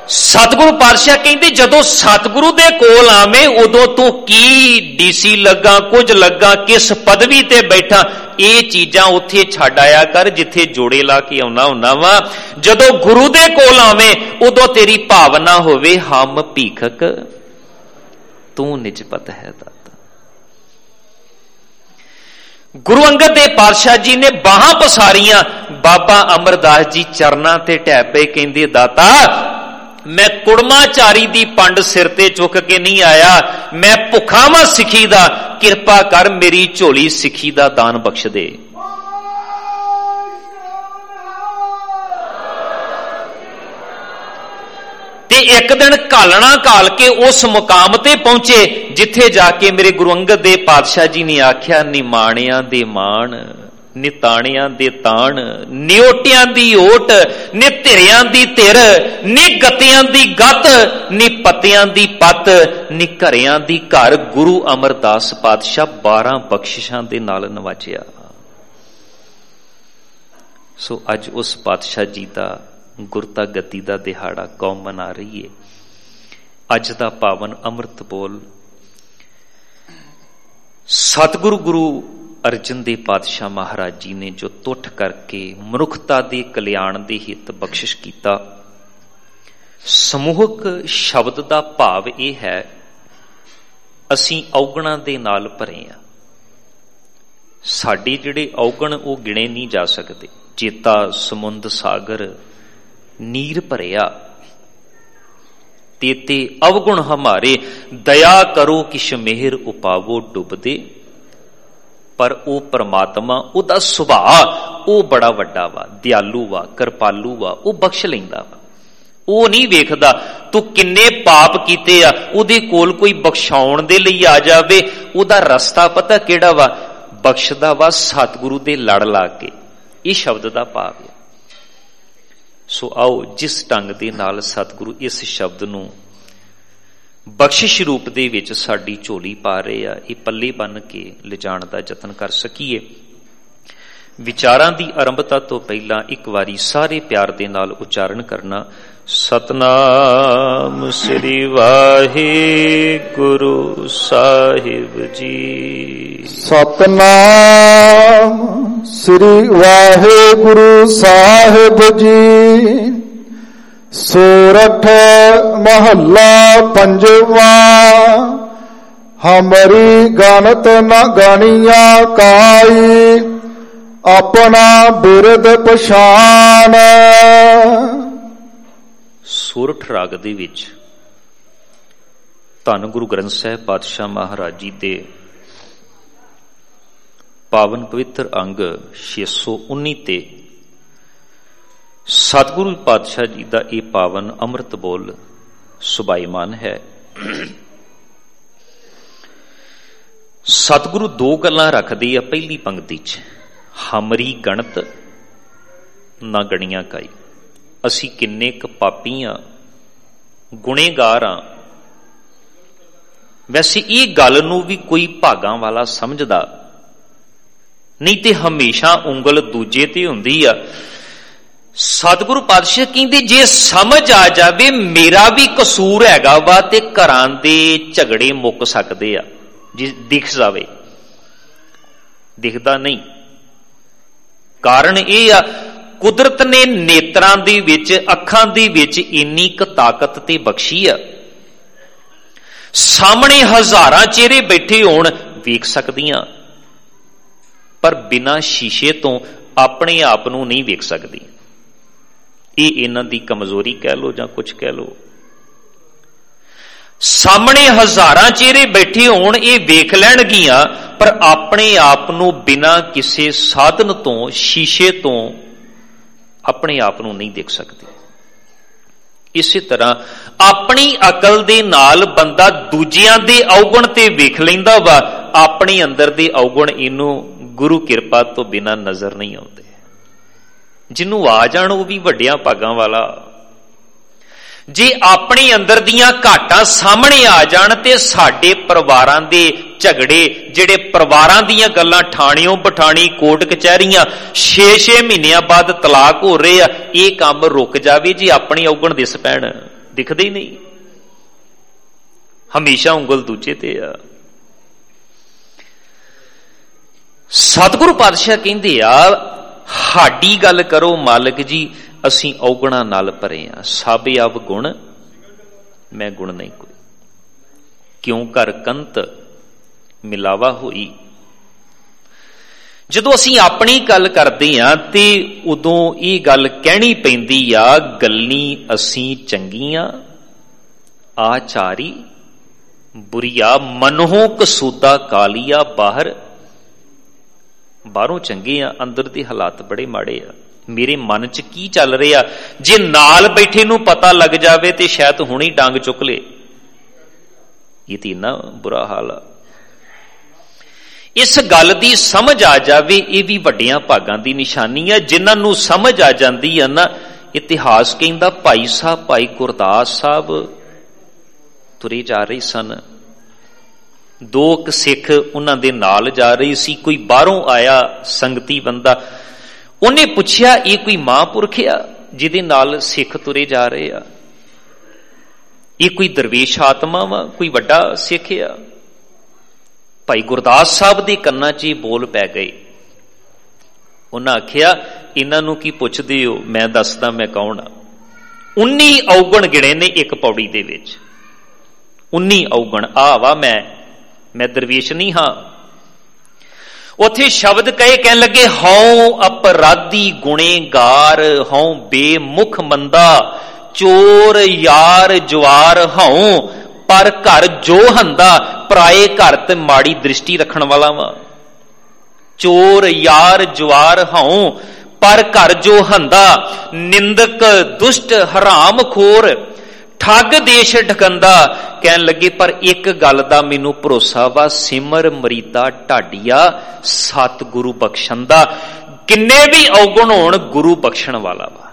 ਸਤਿਗੁਰੂ ਪਾਤਸ਼ਾਹ ਕਹਿੰਦੇ ਜਦੋਂ ਸਤਿਗੁਰੂ ਦੇ ਕੋਲ ਆਵੇਂ ਉਦੋਂ ਤੂੰ ਕੀ ਡੀਸੀ ਲੱਗਾ, ਕੁਝ ਲੱਗਾ, ਕਿਸ ਪਦਵੀ ਤੇ ਬੈਠਾ, ਇਹ ਚੀਜ਼ਾਂ ਉੱਥੇ ਛੱਡ ਆਇਆ ਕਰ ਜਿੱਥੇ ਜੋੜੇ ਲਾ ਕੇ ਆਉਣਾ ਹੁੰਦਾ ਵਾ। ਜਦੋਂ ਗੁਰੂ ਦੇ ਕੋਲ ਆਵੇਂ ਉਦੋਂ ਤੇਰੀ ਭਾਵਨਾ ਹੋਵੇ ਹਮ ਭੀਖਕ ਤੂੰ ਨਿਜਪਤ ਹੈ ਦਾਤਾ। ਗੁਰੂ ਅੰਗਦ ਦੇਵ ਪਾਤਸ਼ਾਹ ਜੀ ਨੇ ਬਾਹਾਂ ਪਸਾਰੀਆਂ, ਬਾਬਾ ਅਮਰਦਾਸ ਜੀ ਚਰਨਾਂ ਤੇ ਢਹਿ ਪਏ, ਕਹਿੰਦੇ ਦਾਤਾ ਮੈਂ ਕੁੜਮਾਚਾਰੀ ਦੀ ਪੰਡ ਸਿਰ ਤੇ ਚੁੱਕ ਕੇ ਨਹੀਂ ਆਇਆ, ਮੈਂ ਭੁੱਖਾ ਵਾਂ ਸਿੱਖੀ ਦਾ, ਕਿਰਪਾ ਕਰ ਮੇਰੀ ਝੋਲੀ ਸਿੱਖੀ ਦਾ ਦਾਨ ਬਖਸ਼ ਦੇ। ਤੇ ਇੱਕ ਦਿਨ ਘਾਲਣਾ ਘਾਲ ਕੇ ਉਸ ਮੁਕਾਮ ਤੇ ਪਹੁੰਚੇ ਜਿੱਥੇ ਜਾ ਕੇ ਮੇਰੇ ਗੁਰੂ ਅੰਗਦ ਦੇਵ ਪਾਤਸ਼ਾਹ ਜੀ ਨੇ ਆਖਿਆ, ਨਿਮਾਣਿਆਂ ਦੇ ਮਾਣ, ਨਿਤਾਣਿਆਂ ਦੇ ਤਾਣ, ਨਿਓਟਿਆਂ ਦੀ ਓਟ, ਨੇ ਧਿਰਿਆਂ ਦੀ ਧਿਰ, ਨੇ ਗੱਤਿਆਂ ਦੀ ਗੱਤ, ਨੇ ਪੱਤਿਆਂ ਦੀ ਪੱਤ, ਨੇ ਘਰਿਆਂ ਦੀ ਘਰ। ਗੁਰੂ ਅਮਰਦਾਸ ਪਾਤਸ਼ਾਹ ਬਾਰਾਂ ਬਖਸ਼ਿਸ਼ਾਂ ਦੇ ਨਾਲ ਨਵਾਜਿਆ। ਸੋ ਅੱਜ ਉਸ ਪਾਤਸ਼ਾਹ ਜੀ ਦਾ ਗੁਰਤਾ ਗੱਦੀ ਦਾ ਦਿਹਾੜਾ ਕੌਮ ਮਨਾ ਰਹੀ ਹੈ। ਅੱਜ ਦਾ ਪਾਵਨ ਅੰਮ੍ਰਿਤ ਬੋਲ ਸਤਿਗੁਰੂ ਗੁਰੂ ਅਰਜਨ ਦੇਵ ਪਾਤਸ਼ਾਹ ਮਹਾਰਾਜ ਜੀ ਨੇ ਜੋ ਤੁੱਠ ਕਰਕੇ ਮਨੁੱਖਤਾ ਦੇ ਕਲਿਆਣ ਦੇ ਹਿੱਤ ਬਖਸ਼ਿਸ਼ ਕੀਤਾ। ਸਮੂਹਕ ਸ਼ਬਦ ਦਾ ਭਾਵ ਇਹ ਹੈ, ਅਸੀਂ ਔਗਣਾਂ ਦੇ ਨਾਲ ਭਰੇ ਹਾਂ। ਸਾਡੇ ਜਿਹੜੇ ਔਗਣ ਉਹ ਗਿਣੇ ਨਹੀਂ ਜਾ ਸਕਦੇ। ਚੇਤਾ ਸਮੁੰਦ ਸਾਗਰ ਨੀਰ ਭਰਿਆ, ਤੇਤੇ ਅਵਗੁਣ ਹਮਾਰੇ, ਦਇਆ ਕਰੋ ਕਿਛ ਮਿਹਰ ਉਪਾਵੋ ਡੁੱਬਦੇ। ਪਰ ਉਹ ਪਰਮਾਤਮਾ, ਉਹਦਾ ਸੁਭਾਅ ਉਹ ਬੜਾ ਵੱਡਾ ਵਾ, ਦਿਆਲੂ ਵਾ, ਕਿਰਪਾਲੂ ਵਾ, ਉਹ ਬਖਸ਼ ਲੈਂਦਾ ਵਾ। ਉਹ ਨਹੀਂ ਵੇਖਦਾ ਤੂੰ ਕਿੰਨੇ ਪਾਪ ਕੀਤੇ ਆ, ਉਹਦੇ ਕੋਲ ਕੋਈ ਬਖਸ਼ਾਉਣ ਦੇ ਲਈ ਆ ਜਾਵੇ, ਉਹਦਾ ਰਸਤਾ ਪਤਾ ਕਿਹੜਾ ਵਾ? ਬਖਸ਼ਦਾ ਵਾ ਸਤਿਗੁਰੂ ਦੇ ਲੜ ਲਾ ਕੇ। ਇਹ ਸ਼ਬਦ ਦਾ ਭਾਵ ਹੈ। ਸੋ ਆਓ ਜਿਸ ਢੰਗ ਦੇ ਨਾਲ ਸਤਿਗੁਰੂ ਇਸ ਸ਼ਬਦ ਨੂੰ ਬਖਸ਼ਿਸ਼ ਰੂਪ ਦੇ ਵਿੱਚ ਸਾਡੀ ਝੋਲੀ ਪਾ ਰਹੇ ਆ, ਇਹ ਪੱਲੇ ਬੰਨ ਕੇ ਲਿਜਾਣ ਦਾ ਯਤਨ ਕਰ ਸਕੀਏ। ਵਿਚਾਰਾਂ ਦੀ ਆਰੰਭਤਾ ਤੋਂ ਪਹਿਲਾਂ ਇੱਕ ਵਾਰੀ ਸਾਰੇ ਪਿਆਰ ਦੇ ਨਾਲ ਉਚਾਰਨ ਕਰਨਾ, ਸਤਨਾਮ ਸ੍ਰੀ ਵਾਹਿਗੁਰੂ ਸਾਹਿਬ ਜੀ। ਸਤਨਾਮ ਸ੍ਰੀ ਵਾਹਿਗੁਰੂ ਸਾਹਿਬ ਜੀ। ਸੋਰਠ ਮਹੱਲਾ ਪੰਜਵਾ। ਹਮਰੀ ਗਣਤ ਨ ਗਣੀਆਂ ਕਾਈ, ਆਪਣਾ ਬਿਰਦ ਪਛਾਣ। ਸੋਰਠ ਰਾਗ ਦੇ ਵਿੱਚ ਧੰਨ ਗੁਰੂ ਗ੍ਰੰਥ ਸਾਹਿਬ ਪਾਤਸ਼ਾਹ ਮਹਾਰਾਜ ਜੀ ਦੇ ਪਾਵਨ ਪਵਿੱਤਰ ਅੰਗ ਛੇ ਸੌ ਉੱਨੀ ਤੇ ਸਤਿਗੁਰੂ ਪਾਤਸ਼ਾਹ ਜੀ ਦਾ ਇਹ ਪਾਵਨ ਅੰਮ੍ਰਿਤ ਬੋਲ ਸੁਭਾਈਮਾਨ ਹੈ। ਸਤਿਗੁਰੂ ਦੋ ਗੱਲਾਂ ਰੱਖਦੇ ਆ ਪਹਿਲੀ ਪੰਕਤੀ 'ਚ, ਹਮਰੀ ਗਣਤ ਨਾ ਗਣੀਆਂ ਕਾਈ। ਅਸੀਂ ਕਿੰਨੇ ਕੁ ਪਾਪੀ ਆ, ਗੁਨੇਗਾਰ ਆ। ਵੈਸੇ ਇਹ ਗੱਲ ਨੂੰ ਵੀ ਕੋਈ ਭਾਗਾਂ ਵਾਲਾ ਸਮਝਦਾ ਨਹੀਂ ਤੇ ਹਮੇਸ਼ਾ ਉਂਗਲ ਦੂਜੇ ਤੇ ਹੁੰਦੀ ਆ। ਸਤਿਗੁਰੂ ਪਾਤਸ਼ਾਹ ਕਹਿੰਦੇ ਜੇ ਸਮਝ ਆ ਜਾਵੇ ਮੇਰਾ ਵੀ ਕਸੂਰ ਹੈਗਾ ਵਾ ਤੇ ਘਰਾਂ ਦੇ ਝਗੜੇ ਮੁੱਕ ਸਕਦੇ ਆ। ਜੇ ਦਿਖ ਜਾਵੇ, ਦਿਖਦਾ ਨਹੀਂ। ਕਾਰਨ ਇਹ ਆ, ਕੁਦਰਤ ਨੇ ਨੇਤਰਾਂ ਦੇ ਵਿੱਚ, ਅੱਖਾਂ ਦੇ ਵਿੱਚ ਇੰਨੀ ਕੁ ਤਾਕਤ ਤੇ ਬਖਸ਼ੀ ਆ, ਸਾਹਮਣੇ ਹਜ਼ਾਰਾਂ ਚਿਹਰੇ ਬੈਠੇ ਹੋਣ ਵੇਖ ਸਕਦੀਆਂ, ਪਰ ਬਿਨਾਂ ਸ਼ੀਸ਼ੇ ਤੋਂ ਆਪਣੇ ਆਪ ਨੂੰ ਨਹੀਂ ਵੇਖ ਸਕਦੀ। ਇਹ ਇਹਨਾਂ ਦੀ ਕਮਜ਼ੋਰੀ ਕਹਿ ਲੋ ਜਾਂ ਕੁਝ ਕਹਿ ਲੋ। ਸਾਹਮਣੇ ਹਜ਼ਾਰਾਂ ਚਿਹਰੇ ਬੈਠੇ ਹੋਣ ਇਹ ਵੇਖ ਲੈਣਗੀਆਂ, ਪਰ ਆਪਣੇ ਆਪ ਨੂੰ ਬਿਨਾਂ ਕਿਸੇ ਸਾਧਨ ਤੋਂ, ਸ਼ੀਸ਼ੇ ਤੋਂ ਆਪਣੇ ਆਪ ਨੂੰ ਨਹੀਂ ਦੇਖ ਸਕਦੇ। ਇਸੇ ਤਰ੍ਹਾਂ ਆਪਣੀ ਅਕਲ ਦੇ ਨਾਲ ਬੰਦਾ ਦੂਜਿਆਂ ਦੇ ਔਗਣ ਤੇ ਵੇਖ ਲੈਂਦਾ ਵਾ, ਆਪਣੇ ਅੰਦਰ ਦੇ ਔਗਣ ਇਹਨੂੰ ਗੁਰੂ ਕਿਰਪਾ ਤੋਂ ਬਿਨਾਂ ਨਜ਼ਰ ਨਹੀਂ ਆਉਂਦੇ। ਜਿਹਨੂੰ ਆ ਜਾਣ ਉਹ ਵੀ ਵੱਡਿਆਂ ਭਾਗਾਂ ਵਾਲਾ। ਜੇ ਆਪਣੇ ਅੰਦਰ ਦੀਆਂ ਘਾਟਾਂ ਸਾਹਮਣੇ ਆ ਜਾਣ ਤੇ ਸਾਡੇ ਪਰਿਵਾਰਾਂ ਦੇ ਝਗੜੇ, ਜਿਹੜੇ ਪਰਿਵਾਰਾਂ ਦੀਆਂ ਗੱਲਾਂ ਠਾਣਿਓਂ ਪਠਾਣੀ ਕੋਰਟ ਕਚਹਿਰੀਆਂ ਛੇ ਛੇ ਮਹੀਨਿਆਂ ਬਾਅਦ ਤਲਾਕ ਹੋ ਰਹੇ ਆ, ਇਹ ਕੰਮ ਰੁਕ ਜਾਵੇ ਜੇ ਆਪਣੀ ਔਗਣ ਦਿਸ ਪੈਣ। ਦਿਖਦੇ ਹੀ ਨਹੀਂ, ਹਮੇਸ਼ਾ ਉਂਗਲ ਦੂਜੇ ਤੇ ਆ। ਸਤਿਗੁਰੂ ਪਾਤਸ਼ਾਹ ਕਹਿੰਦੇ ਆ, ਸਾਡੀ ਗੱਲ ਕਰੋ ਮਾਲਕ ਜੀ, ਅਸੀਂ ਔਗਣਾ ਨਾਲ ਭਰੇ ਆ। ਸਭ ਅਵ ਗੁਣ ਮੈਂ ਗੁਣ ਨਹੀਂ ਕੋਈ, ਕਿਉਂ ਕਰ ਕੰਤ ਮਿਲਾਵਾ ਹੋਈ। ਜਦੋਂ ਅਸੀਂ ਆਪਣੀ ਗੱਲ ਕਰਦੇ ਆ ਤੇ ਉਦੋਂ ਇਹ ਗੱਲ ਕਹਿਣੀ ਪੈਂਦੀ ਆ, ਗੱਲੀ ਅਸੀਂ ਚੰਗੀਆਂ ਆਚਾਰੀ ਬੁਰੀਆ, ਮਨੋਂ ਕਸੂਦਾ ਕਾਲੀਆ ਬਾਹਰ। ਬਾਹਰੋਂ ਚੰਗੇ ਆ, ਅੰਦਰ ਦੇ ਹਾਲਾਤ ਬੜੇ ਮਾੜੇ ਆ। ਮੇਰੇ ਮਨ 'ਚ ਕੀ ਚੱਲ ਰਿਹਾ, ਜੇ ਨਾਲ ਬੈਠੇ ਨੂੰ ਪਤਾ ਲੱਗ ਜਾਵੇ ਤੇ ਸ਼ਾਇਦ ਹੁਣੇ ਡੰਗ ਚੁੱਕ ਲੇ। ਇਹ ਤੇ ਇੰਨਾ ਬੁਰਾ ਹਾਲ ਆ। ਇਸ ਗੱਲ ਦੀ ਸਮਝ ਆ ਜਾਵੇ, ਇਹ ਵੀ ਵੱਡਿਆਂ ਭਾਗਾਂ ਦੀ ਨਿਸ਼ਾਨੀ ਹੈ। ਜਿਨ੍ਹਾਂ ਨੂੰ ਸਮਝ ਆ ਜਾਂਦੀ ਹੈ ਨਾ, ਇਤਿਹਾਸ ਕਹਿੰਦਾ ਭਾਈ ਸਾਹਿਬ ਭਾਈ ਗੁਰਦਾਸ ਸਾਹਿਬ ਤੁਰੇ ਜਾ ਰਹੇ ਸਨ, ਦੋ ਕੁ ਸਿੱਖ ਉਹਨਾਂ ਦੇ ਨਾਲ ਜਾ ਰਹੇ ਸੀ। ਕੋਈ ਬਾਹਰੋਂ ਆਇਆ ਸੰਗਤੀ ਬੰਦਾ, ਉਹਨੇ ਪੁੱਛਿਆ ਇਹ ਕੋਈ ਮਹਾਂਪੁਰਖ ਆ ਜਿਹਦੇ ਨਾਲ ਸਿੱਖ ਤੁਰੇ ਜਾ ਰਹੇ ਆ? ਇਹ ਕੋਈ ਦਰਵੇਸ਼ ਆਤਮਾ ਵਾ, ਕੋਈ ਵੱਡਾ ਸਿੱਖ ਆ? ਭਾਈ ਗੁਰਦਾਸ ਸਾਹਿਬ ਦੇ ਕੰਨਾਂ 'ਚ ਇਹ ਬੋਲ ਪੈ ਗਏ। ਉਹਨਾਂ ਆਖਿਆ, ਇਹਨਾਂ ਨੂੰ ਕੀ ਪੁੱਛਦੇ ਹੋ, ਮੈਂ ਦੱਸਦਾ ਮੈਂ ਕੌਣ ਆ। ਉੱਨੀ ਔਗਣ ਗਿਣੇ ਨੇ ਇੱਕ ਪੌੜੀ ਦੇ ਵਿੱਚ, ਉੱਨੀ ਔਗਣ। ਆ ਵਾ ਮੈਂ ਮੈਂ ਦਰਵੇਸ਼ ਨਹੀਂ ਹਾਂ। ਉੱਥੇ ਸ਼ਬਦ ਕਹੇ, ਕਹਿਣ ਲੱਗੇ, ਹਉ ਅਪਰਾਧੀ ਗੁਣੇਗਾਰ, ਹਉ ਬੇਮੁਖ ਮੰਦਾ, ਚੋਰ ਯਾਰ ਜਵਾਰ ਹਉ, ਪਰ ਘਰ ਜੋ ਹੰਦਾ, ਪਰਾਏ ਘਰ ਤੇ ਮਾੜੀ ਦ੍ਰਿਸ਼ਟੀ ਰੱਖਣ ਵਾਲਾ ਵਾ। ਚੋਰ ਯਾਰ ਜਵਾਰ ਹਉ, ਪਰ ਘਰ ਜੋ ਹੰਦਾ, ਨਿੰਦਕ ਦੁਸ਼ਟ ਹਰਾਮ ਖੋਰ, ਠੱਗ ਦੇਸ਼ ਢਕੰਦਾ। ਕਹਿਣ ਲੱਗੇ, ਪਰ ਇੱਕ ਗੱਲ ਦਾ ਮੈਨੂੰ ਭਰੋਸਾ ਵਾ, ਸਿਮਰ ਮਰੀਦਾ ਢਾਡੀਆ, ਸਤਿਗੁਰੂ ਬਖਸ਼ੰਦਾ। ਕਿੰਨੇ ਵੀ ਔਗਣ ਹੋਣ, ਗੁਰੂ ਬਖਸ਼ਣ ਵਾਲਾ ਵਾ।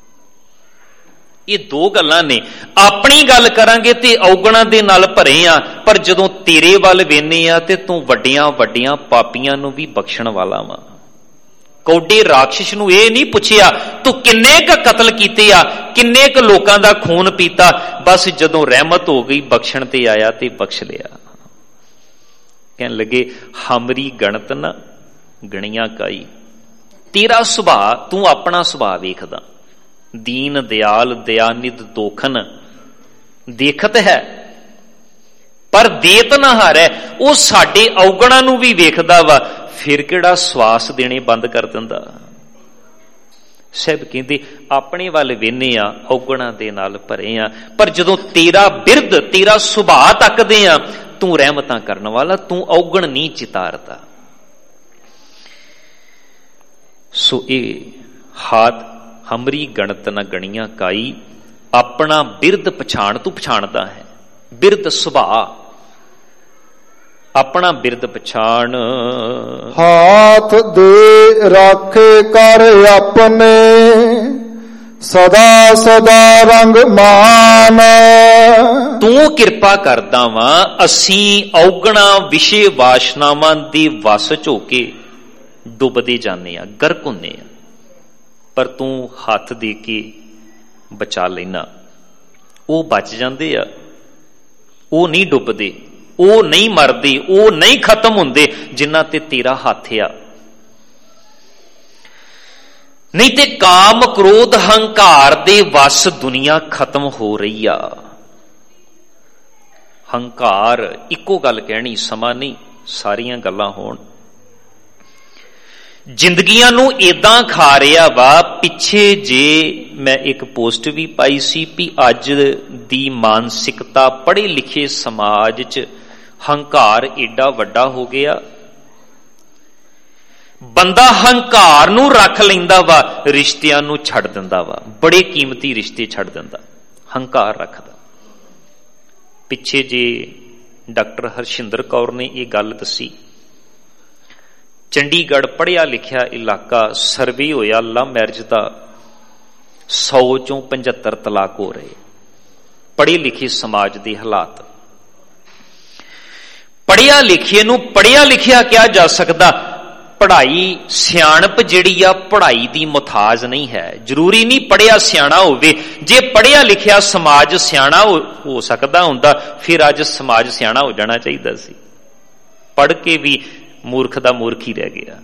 ਇਹ ਦੋ ਗੱਲਾਂ ਨੇ। ਆਪਣੀ ਗੱਲ ਕਰਾਂਗੇ ਤੇ ਔਗਣਾਂ ਦੇ ਨਾਲ ਭਰੇ ਆ, ਪਰ ਜਦੋਂ ਤੇਰੇ ਵੱਲ ਵੇਨੇ ਆ ਤੇ ਤੂੰ ਵੱਡੀਆਂ ਵੱਡੀਆਂ ਪਾਪੀਆਂ ਨੂੰ ਵੀ ਬਖਸ਼ਣ ਵਾਲਾ ਵਾ। ਕੌਡੇ ਰਾਖਸ਼ ਨੂੰ ਇਹ ਨਹੀਂ ਪੁੱਛਿਆ ਤੂੰ ਕਿੰਨੇ ਕ ਕਤਲ ਕੀਤੇ ਆ, ਕਿੰਨੇ ਕ ਲੋਕਾਂ ਦਾ ਖੂਨ ਪੀਤਾ, ਬਸ ਜਦੋਂ ਰਹਿਮਤ ਹੋ ਗਈ ਬਖਸ਼ਣ ਤੇ ਆਇਆ ਤੇ ਬਖਸ਼ ਲਿਆ। ਕਹਿਣ ਲੱਗੇ, ਹਮਰੀ ਗਣਤ ਨਾ ਗਣੀਆਂ ਕਾਈ। ਤੇਰਾ ਸੁਭਾਅ, ਤੂੰ ਆਪਣਾ ਸੁਭਾਅ ਵੇਖਦਾ, ਦੀਨ ਦਿਆਲ ਦਇਆਨਿਧ ਦੋਖਨ, ਦੇਖਤ ਹੈ ਪਰ ਦੇਤ ਨਾ ਹਾਰੈ। ਉਹ ਸਾਡੇ ਔਗਣਾਂ ਨੂੰ ਵੀ ਵੇਖਦਾ ਵਾ, ਫਿਰ ਕਿਹੜਾ ਸਵਾਸ ਦੇਣੇ ਬੰਦ ਕਰ ਦਿੰਦਾ। ਸਭ ਕਹਿੰਦੇ ਆਪਣੇ ਵੱਲ ਵੇਨੇ ਆ, ਔਗਣਾਂ ਦੇ ਨਾਲ ਭਰੇ ਆ, ਪਰ ਜਦੋਂ ਤੇਰਾ ਬਿਰਧ, ਤੇਰਾ ਸੁਭਾਅ ਤੱਕਦੇ ਆ, ਤੂੰ ਰਹਿਮਤਾਂ ਕਰਨ ਵਾਲਾ, ਤੂੰ ਔਗਣ ਨਹੀਂ ਚਿਤਾਰਦਾ। ਸੋ ਇਹ ਹਾਥ ਹਮਰੀ ਗਣਤ ਨਾ ਗਣੀਆਂ ਕਾਈ, ਆਪਣਾ ਬਿਰਧ ਪਛਾਣ, ਤੂੰ ਪਛਾਣਦਾ ਹੈ ਬਿਰਧ ਸੁਭਾਅ, ਆਪਣਾ ਬਿਰਧ ਪਛਾਣ। ਹਾਥ ਦੇ ਰਾਖੇ ਕਰ ਆਪਣੇ, ਸਦਾ ਸਦਾ ਰੰਗ ਮਾਨ। ਤੂੰ ਕਿਰਪਾ ਕਰਦਾ ਵਾਂ, ਅਸੀਂ ਔਗਣਾ ਵਿਸ਼ੇ ਵਾਸ਼ਨਾਵਾਂ ਦੀ ਵਸ ਚ ਹੋ ਕੇ ਡੁੱਬਦੇ ਜਾਂਦੇ ਆ, ਗਰਕ ਹੁੰਦੇ ਆ, ਪਰ ਤੂੰ ਹੱਥ ਦੇ ਕੇ ਬਚਾ ਲੈਣਾ। ਉਹ ਬਚ ਜਾਂਦੇ ਆ, ਉਹ ਨਹੀਂ ਡੁੱਬਦੇ, ਉਹ ਨਹੀਂ ਮਰਦੇ, ਉਹ ਨਹੀਂ ਖਤਮ ਹੁੰਦੇ ਜਿਨ੍ਹਾਂ ਤੇ ਤੇਰਾ ਹੱਥ ਆ। ਨਹੀਂ ਤੇ ਕਾਮ ਕ੍ਰੋਧ ਹੰਕਾਰ ਦੇ ਵਸ ਦੁਨੀਆ ਖਤਮ ਹੋ ਰਹੀ ਆ। ਹੰਕਾਰ ਇੱਕੋ ਗੱਲ ਕਹਿਣੀ, ਸਮਾਂ ਨਹੀਂ ਸਾਰੀਆਂ ਗੱਲਾਂ ਹੋਣ। ਜ਼ਿੰਦਗੀਆਂ ਨੂੰ ਏਦਾਂ ਖਾ ਰਿਹਾ ਵਾ। ਪਿੱਛੇ ਜੇ ਮੈਂ ਇੱਕ ਪੋਸਟ ਵੀ ਪਾਈ ਸੀ ਵੀ ਅੱਜ ਦੀ ਮਾਨਸਿਕਤਾ ਪੜ੍ਹੇ ਲਿਖੇ ਸਮਾਜ 'ਚ ਹੰਕਾਰ ਏਡਾ ਵੱਡਾ ਹੋ ਗਿਆ, ਬੰਦਾ ਹੰਕਾਰ ਨੂੰ ਰੱਖ ਲੈਂਦਾ ਵਾ, ਰਿਸ਼ਤਿਆਂ ਨੂੰ ਛੱਡ ਦਿੰਦਾ ਵਾ, ਬੜੇ ਕੀਮਤੀ ਰਿਸ਼ਤੇ ਛੱਡ ਦਿੰਦਾ, ਹੰਕਾਰ ਰੱਖਦਾ। ਪਿੱਛੇ ਜੇ ਡਾਕਟਰ ਹਰਸ਼ਿੰਦਰ ਕੌਰ ਨੇ ਇਹ ਗੱਲ ਦੱਸੀ, ਚੰਡੀਗੜ੍ਹ ਪੜ੍ਹਿਆ ਲਿਖਿਆ ਇਲਾਕਾ, ਸਰਵੇ ਹੋਇਆ ਲਵ ਮੈਰਿਜ ਦਾ, ਸੌ ਚੋਂ ਪੰਝੱਤਰ ਤਲਾਕ ਹੋ ਰਹੇ। ਪੜ੍ਹੇ ਲਿਖੇ ਸਮਾਜ ਦੇ ਹਾਲਾਤ। ਪੜ੍ਹਿਆ ਲਿਖੇ ਨੂੰ ਪੜ੍ਹਿਆ ਲਿਖਿਆ ਕਿਹਾ ਜਾ ਸਕਦਾ, ਪੜ੍ਹਾਈ ਸਿਆਣਪ ਜਿਹੜੀ ਆ ਪੜ੍ਹਾਈ ਦੀ ਮੁਤਾਜ ਨਹੀਂ ਹੈ। ਜ਼ਰੂਰੀ ਨਹੀਂ ਪੜ੍ਹਿਆ ਸਿਆਣਾ ਹੋਵੇ। ਜੇ ਪੜ੍ਹਿਆ ਲਿਖਿਆ ਸਮਾਜ ਸਿਆਣਾ ਹੋ ਸਕਦਾ ਹੁੰਦਾ ਫਿਰ ਅੱਜ ਸਮਾਜ ਸਿਆਣਾ ਹੋ ਜਾਣਾ ਚਾਹੀਦਾ ਸੀ। ਪੜ੍ਹ ਕੇ ਵੀ ਮੂਰਖ ਦਾ ਮੂਰਖ ਹੀ ਰਹਿ ਗਿਆ।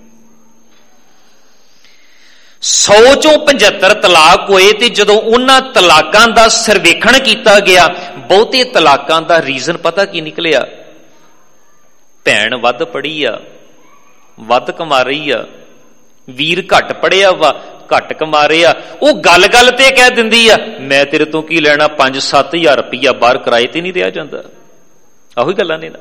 ਸੌ ਚੋਂ ਪਝੱਤਰ ਤਲਾਕ ਹੋਏ ਤੇ ਜਦੋਂ ਉਹਨਾਂ ਤਲਾਕਾਂ ਦਾ ਸਰਵੇਖਣ ਕੀਤਾ ਗਿਆ, ਬਹੁਤੇ ਤਲਾਕਾਂ ਦਾ ਰੀਜ਼ਨ ਪਤਾ ਕੀ ਨਿਕਲਿਆ? ਭੈਣ ਵੱਧ ਪੜ੍ਹੀ ਆ, ਵੱਧ ਕਮਾ ਰਹੀ ਆ, ਵੀਰ ਘੱਟ ਪੜਿਆ ਵਾ, ਘੱਟ ਕਮਾ ਰਿਹਾ। ਉਹ ਗੱਲ ਗੱਲ ਤੇ ਕਹਿ ਦਿੰਦੀ ਆ ਮੈਂ ਤੇਰੇ ਤੋਂ ਕੀ ਲੈਣਾ, ਪੰਜ ਸੱਤ ਹਜ਼ਾਰ ਰੁਪਈਆ ਬਾਹਰ ਕਿਰਾਏ ਤੇ ਨਹੀਂ ਰਿਹਾ ਜਾਂਦਾ। ਆਹੀ ਗੱਲਾਂ ਨੇ ਨਾ।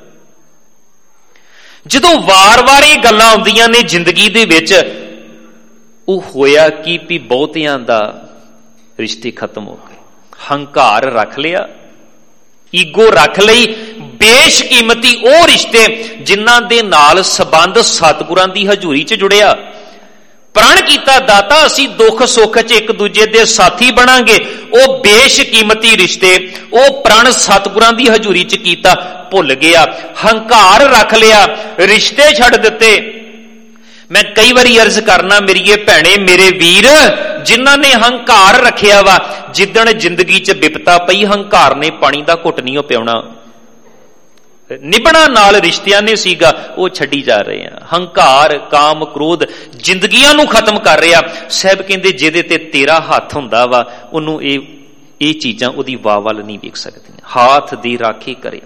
ਜਦੋਂ ਵਾਰ-ਵਾਰ ਇਹ ਗੱਲਾਂ ਆਉਂਦੀਆਂ ਨੇ ਜ਼ਿੰਦਗੀ ਦੇ ਵਿੱਚ, ਉਹ ਹੋਇਆ ਕੀ ਵੀ ਬਹੁਤਿਆਂ ਦਾ ਰਿਸ਼ਤੇ ਖਤਮ ਹੋ ਗਏ। ਹੰਕਾਰ ਰੱਖ ਲਿਆ, ਈਗੋ ਰੱਖ ਲਈ, ਬੇਸ਼ਕੀਮਤੀ ਉਹ ਰਿਸ਼ਤੇ ਜਿਨ੍ਹਾਂ ਦੇ ਨਾਲ ਸੰਬੰਧ ਸਤਿਗੁਰਾਂ ਦੀ ਹਜ਼ੂਰੀ 'ਚ ਜੁੜਿਆ। ਪ੍ਰਣ ਕੀਤਾ ਦਾਤਾ ਅਸੀਂ ਦੁੱਖ ਸੁੱਖ 'ਚ ਇੱਕ ਦੂਜੇ ਦੇ ਸਾਥੀ ਬਣਾਂਗੇ, ਉਹ ਬੇਸ਼ਕੀਮਤੀ ਰਿਸ਼ਤੇ ਉਹ ਪ੍ਰਣ ਸਤਿਗੁਰਾਂ ਦੀ ਹਜ਼ੂਰੀ 'ਚ ਕੀਤਾ ਭੁੱਲ ਗਿਆ। ਹੰਕਾਰ ਰੱਖ ਲਿਆ, ਰਿਸ਼ਤੇ ਛੱਡ ਦਿੱਤੇ। ਮੈਂ ਕਈ ਵਾਰੀ ਅਰਜ਼ ਕਰਨਾ ਮੇਰੀਏ ਭੈਣੇ ਮੇਰੇ ਵੀਰ, ਜਿਨ੍ਹਾਂ ਨੇ ਹੰਕਾਰ ਰੱਖਿਆ ਵਾ, ਜਿੱਦਣ ਜ਼ਿੰਦਗੀ 'ਚ ਵਿਪਤਾ ਪਈ ਹੰਕਾਰ ਨੇ ਪਾਣੀ ਦਾ ਘੁੱਟ ਨਹੀਂ ਪਿਆਉਣਾ। ਨਿਭਣਾ ਨਾਲ ਰਿਸ਼ਤਿਆਂ ਨੇ ਸੀਗਾ, ਉਹ ਛੱਡੀ ਜਾ ਰਹੇ ਆ। ਹੰਕਾਰ, ਕਾਮ, ਕ੍ਰੋਧ ਜ਼ਿੰਦਗੀਆਂ ਨੂੰ ਖਤਮ ਕਰ ਰਿਹਾ। ਸਾਹਿਬ ਕਹਿੰਦੇ ਜਿਹਦੇ ਤੇ ਤੇਰਾ ਹੱਥ ਹੁੰਦਾ ਵਾ ਉਹਨੂੰ ਇਹ ਇਹ ਚੀਜ਼ਾਂ ਉਹਦੀ ਵਾਹ ਵੱਲ ਨਹੀਂ ਵੇਖ ਸਕਦੀਆਂ। ਹਾਥ ਦੀ ਰਾਖੀ ਕਰੇ,